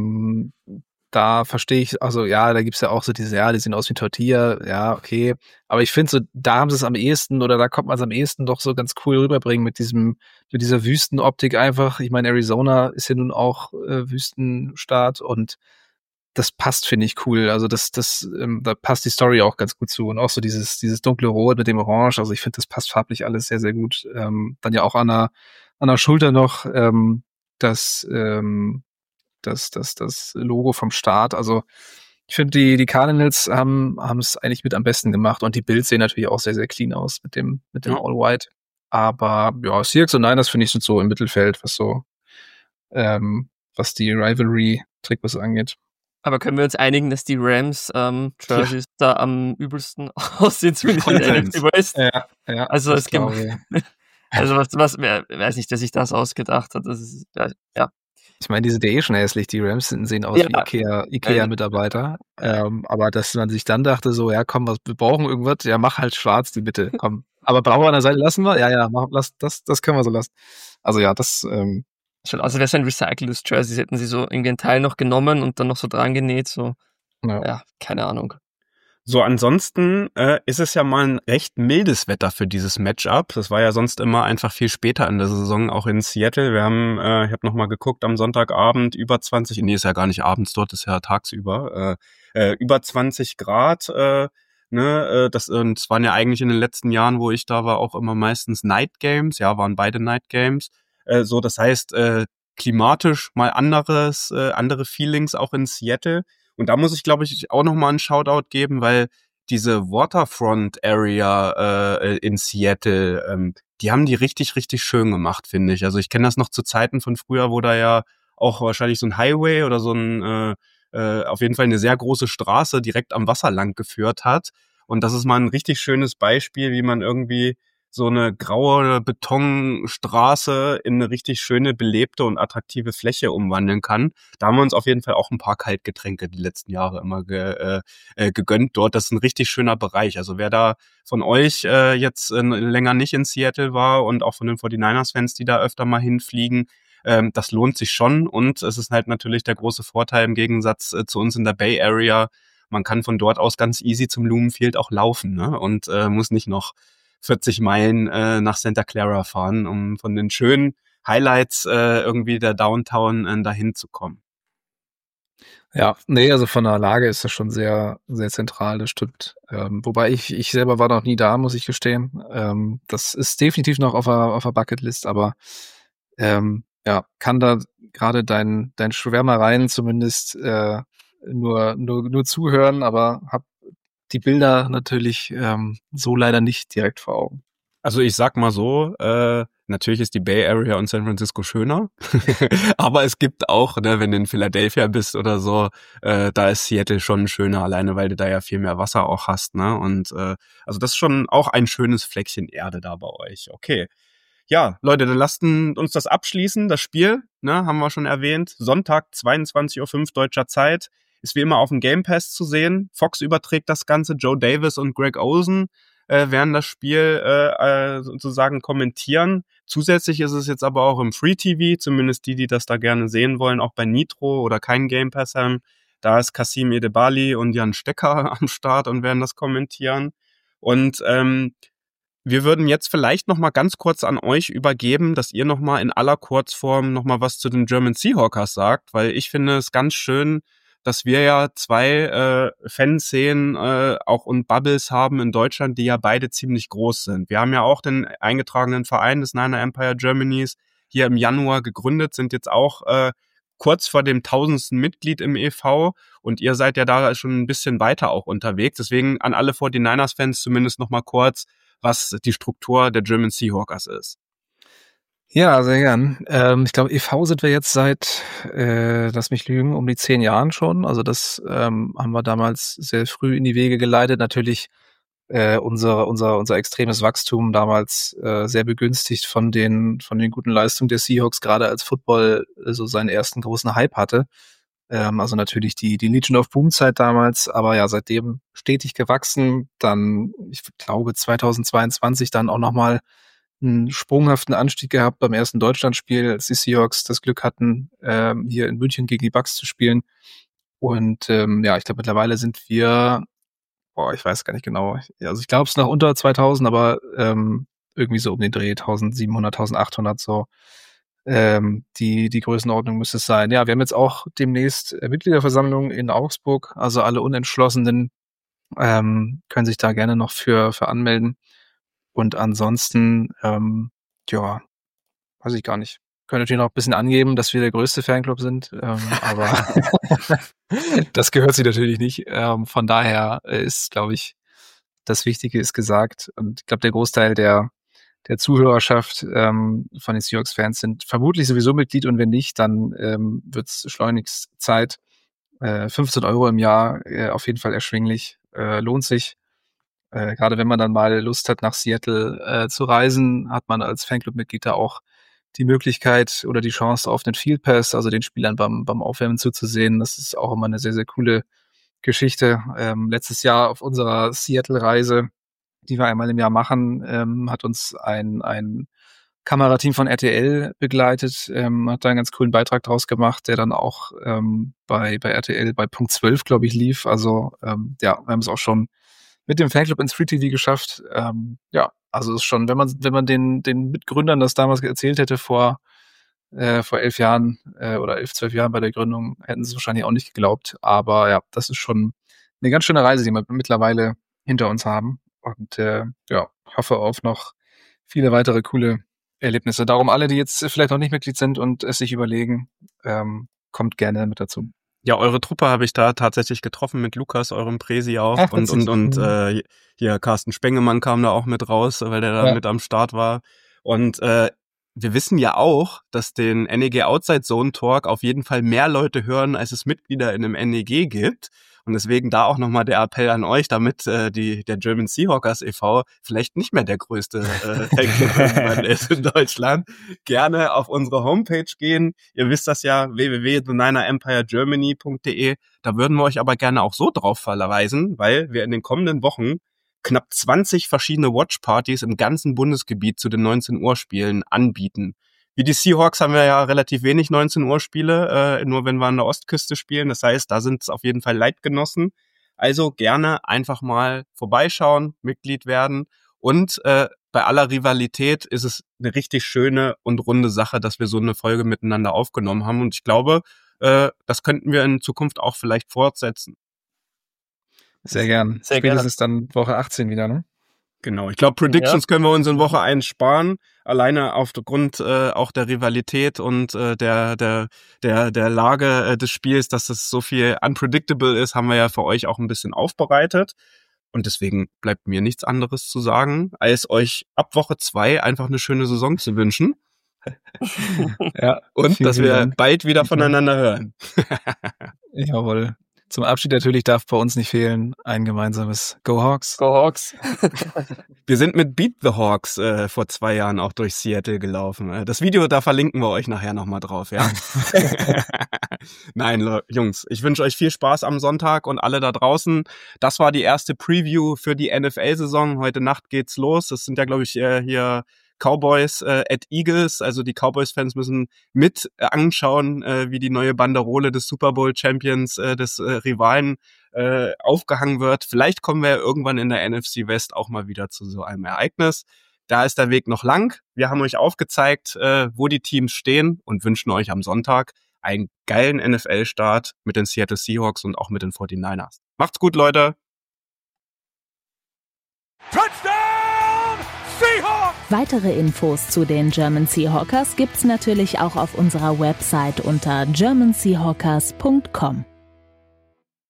Da verstehe ich, also ja, da gibt's ja auch so die sehen aus wie Tortilla, ja, okay. Aber ich finde so, da haben sie es am ehesten oder da kommt man es am ehesten doch so ganz cool rüberbringen mit dieser Wüstenoptik einfach. Ich meine, Arizona ist ja nun auch Wüstenstaat und das passt, finde ich, cool. Also da passt die Story auch ganz gut zu. Und auch so dieses dunkle Rot mit dem Orange. Also ich finde, das passt farblich alles sehr, sehr gut. Dann ja auch an der Schulter noch das Logo vom Start. Also ich finde, die Cardinals haben es eigentlich mit am besten gemacht. Und die Bills sehen natürlich auch sehr, sehr clean aus mit dem All-White. Aber ja, Seahawks und Niners, finde ich, sind so im Mittelfeld, was die Rivalry-Trikots angeht. Aber können wir uns einigen, dass die Rams Jerseys da am übelsten aussehen, zumindest in der NFC West? Ja, also es gibt, also was weiß nicht, dass sich das ausgedacht hat. Das ist, ja. Ich meine, die sind ja eh schon hässlich. Die Rams sehen aus wie Ikea-Mitarbeiter. Aber dass man sich dann dachte, so, ja komm, wir brauchen irgendwas, ja mach halt schwarz die Mitte, komm. Aber Blau an der Seite lassen wir? Ja, das können wir so lassen. Also ja, das schon, also wäre so ein recyceltes Jersey, hätten sie so irgendwie einen Teil noch genommen und dann noch so dran genäht, so. Ja, keine Ahnung. So, ansonsten ist es ja mal ein recht mildes Wetter für dieses Matchup. Das war ja sonst immer einfach viel später in der Saison, auch in Seattle. Wir haben, ich habe nochmal geguckt, am Sonntagabend über 20, nee, ist ja gar nicht abends dort, ist ja tagsüber, über 20 Grad, das waren ja eigentlich in den letzten Jahren, wo ich da war, auch immer meistens Night Games, ja, waren beide Night Games. So, das heißt, klimatisch mal andere Feelings auch in Seattle. Und da muss ich, glaube ich, auch nochmal einen Shoutout geben, weil diese Waterfront Area in Seattle, die haben die richtig, richtig schön gemacht, finde ich. Also ich kenne das noch zu Zeiten von früher, wo da ja auch wahrscheinlich so ein Highway oder so ein auf jeden Fall eine sehr große Straße direkt am Wasser lang geführt hat. Und das ist mal ein richtig schönes Beispiel, wie man irgendwie so eine graue Betonstraße in eine richtig schöne, belebte und attraktive Fläche umwandeln kann. Da haben wir uns auf jeden Fall auch ein paar Kaltgetränke die letzten Jahre immer gegönnt dort. Das ist ein richtig schöner Bereich. Also wer da von euch jetzt länger nicht in Seattle war und auch von den 49ers-Fans, die da öfter mal hinfliegen, das lohnt sich schon. Und es ist halt natürlich der große Vorteil im Gegensatz zu uns in der Bay Area. Man kann von dort aus ganz easy zum Lumen Field auch laufen, ne? Und muss nicht noch 40 Meilen nach Santa Clara fahren, um von den schönen Highlights irgendwie der Downtown dahin zu kommen. Ja, nee, also von der Lage ist das schon sehr, sehr zentral, das stimmt. Wobei ich selber war noch nie da, muss ich gestehen. Das ist definitiv noch auf der Bucketlist, aber ja, kann da gerade dein Schwärmereien zumindest nur zuhören, aber hab die Bilder natürlich so leider nicht direkt vor Augen. Also ich sag mal so, natürlich ist die Bay Area und San Francisco schöner, aber es gibt auch, ne, wenn du in Philadelphia bist oder so, da ist Seattle schon schöner, alleine weil du da ja viel mehr Wasser auch hast, ne? Und also das ist schon auch ein schönes Fleckchen Erde da bei euch. Okay. Ja, Leute, dann lasst uns das abschließen, das Spiel, ne, haben wir schon erwähnt. Sonntag, 22:05 Uhr deutscher Zeit. Ist wie immer auf dem Game Pass zu sehen. Fox überträgt das Ganze. Joe Davis und Greg Olsen werden das Spiel sozusagen kommentieren. Zusätzlich ist es jetzt aber auch im Free TV, zumindest die das da gerne sehen wollen, auch bei Nitro oder kein Game Pass haben. Da ist Kasim Edebali und Jan Stecker am Start und werden das kommentieren. Und wir würden jetzt vielleicht noch mal ganz kurz an euch übergeben, dass ihr noch mal in aller Kurzform noch mal was zu den German Seahawkers sagt, weil ich finde es ganz schön, dass wir ja zwei Fanszenen auch und Bubbles haben in Deutschland, die ja beide ziemlich groß sind. Wir haben ja auch den eingetragenen Verein des Niner Empire Germanys hier im Januar gegründet, sind jetzt auch kurz vor dem 1000. Mitglied im e.V. und ihr seid ja da schon ein bisschen weiter auch unterwegs. Deswegen an alle 49ers-Fans zumindest noch mal kurz, was die Struktur der German Seahawkers ist. Ja, sehr gern. Ich glaube, e.V. sind wir jetzt seit, lass mich lügen, um die 10 Jahren schon. Also das haben wir damals sehr früh in die Wege geleitet. Natürlich unser extremes Wachstum damals sehr begünstigt von den guten Leistungen der Seahawks, gerade als Football so seinen ersten großen Hype hatte. Also natürlich die Legion of Boom Zeit damals, aber ja, seitdem stetig gewachsen. Dann, ich glaube, 2022 dann auch nochmal einen sprunghaften Anstieg gehabt beim ersten Deutschlandspiel, als die Seahawks das Glück hatten, hier in München gegen die Bucks zu spielen. Und ja, ich glaube, mittlerweile sind wir, ich weiß gar nicht genau, also ich glaube, es ist noch unter 2000, aber irgendwie so um den Dreh 1700, 1800 so. Die Größenordnung müsste es sein. Ja, wir haben jetzt auch demnächst Mitgliederversammlung in Augsburg, also alle Unentschlossenen können sich da gerne noch für anmelden. Und ansonsten, ja, weiß ich gar nicht. Können natürlich noch ein bisschen angeben, dass wir der größte Fanclub sind, aber das gehört sich natürlich nicht. Von daher ist, glaube ich, das Wichtige ist gesagt. Und ich glaube, der Großteil der Zuhörerschaft von den Seahawks-Fans sind vermutlich sowieso Mitglied, und wenn nicht, dann wird es schleunigst Zeit. 15 € im Jahr, auf jeden Fall erschwinglich, lohnt sich. Gerade wenn man dann mal Lust hat, nach Seattle zu reisen, hat man als Fanclub-Mitglied da auch die Möglichkeit oder die Chance auf den Field Pass, also den Spielern beim Aufwärmen zuzusehen. Das ist auch immer eine sehr, sehr coole Geschichte. Letztes Jahr auf unserer Seattle-Reise, die wir einmal im Jahr machen, hat uns ein Kamerateam von RTL begleitet, hat da einen ganz coolen Beitrag draus gemacht, der dann auch bei RTL bei Punkt 12, glaube ich, lief. Also ja, wir haben es auch schon mit dem Fanclub ins Free TV geschafft. Ja, also ist schon, wenn man den Mitgründern das damals erzählt hätte vor 11 Jahren oder 11, 12 Jahren bei der Gründung, hätten sie es wahrscheinlich auch nicht geglaubt. Aber ja, das ist schon eine ganz schöne Reise, die wir mittlerweile hinter uns haben. Und ja, hoffe auf noch viele weitere coole Erlebnisse. Darum alle, die jetzt vielleicht noch nicht Mitglied sind und es sich überlegen, kommt gerne mit dazu. Ja, eure Truppe habe ich da tatsächlich getroffen mit Lukas, eurem Präsi auch. Ach, und hier Carsten Spengemann kam da auch mit raus, weil der da mit am Start war. Und wir wissen ja auch, dass den NEG Outside Zone Talk auf jeden Fall mehr Leute hören, als es Mitglieder in einem NEG gibt. Und deswegen da auch nochmal der Appell an euch, damit der German Seahawkers e.V. vielleicht nicht mehr der größte Fanclub ist in Deutschland, gerne auf unsere Homepage gehen. Ihr wisst das ja, www.TheNinerEmpireGermany.de. Da würden wir euch aber gerne auch so drauf verweisen, weil wir in den kommenden Wochen knapp 20 verschiedene Watchpartys im ganzen Bundesgebiet zu den 19 Uhr Spielen anbieten. Wie die Seahawks haben wir ja relativ wenig 19 Uhr Spiele, nur wenn wir an der Ostküste spielen. Das heißt, da sind es auf jeden Fall Leidgenossen. Also gerne einfach mal vorbeischauen, Mitglied werden. Und bei aller Rivalität ist es eine richtig schöne und runde Sache, dass wir so eine Folge miteinander aufgenommen haben. Und ich glaube, das könnten wir in Zukunft auch vielleicht fortsetzen. Sehr gern. Sehr Spätestens dann Woche 18 wieder, ne? Genau, ich glaube, Predictions können wir uns in Woche 1 sparen, alleine aufgrund auch der Rivalität und der Lage des Spiels, dass es so viel unpredictable ist, haben wir ja für euch auch ein bisschen aufbereitet. Und deswegen bleibt mir nichts anderes zu sagen, als euch ab Woche 2 einfach eine schöne Saison zu wünschen. Ja. Und dass wir Dank. bald wieder voneinander hören. Jawohl. Zum Abschied natürlich darf bei uns nicht fehlen ein gemeinsames Go Hawks. Go Hawks. Wir sind mit Beat the Hawks vor 2 Jahren auch durch Seattle gelaufen. Das Video, da verlinken wir euch nachher nochmal drauf, ja. Nein, Jungs, ich wünsche euch viel Spaß am Sonntag und alle da draußen. Das war die erste Preview für die NFL-Saison. Heute Nacht geht's los. Das sind ja, glaube ich, hier Cowboys at Eagles, also die Cowboys-Fans müssen mit anschauen, wie die neue Banderole des Super Bowl-Champions, des Rivalen aufgehangen wird. Vielleicht kommen wir ja irgendwann in der NFC West auch mal wieder zu so einem Ereignis. Da ist der Weg noch lang. Wir haben euch aufgezeigt, wo die Teams stehen und wünschen euch am Sonntag einen geilen NFL-Start mit den Seattle Seahawks und auch mit den 49ers. Macht's gut, Leute! Touchdown! Seahawks! Weitere Infos zu den German Seahawkers gibt's natürlich auch auf unserer Website unter germanseahawkers.com.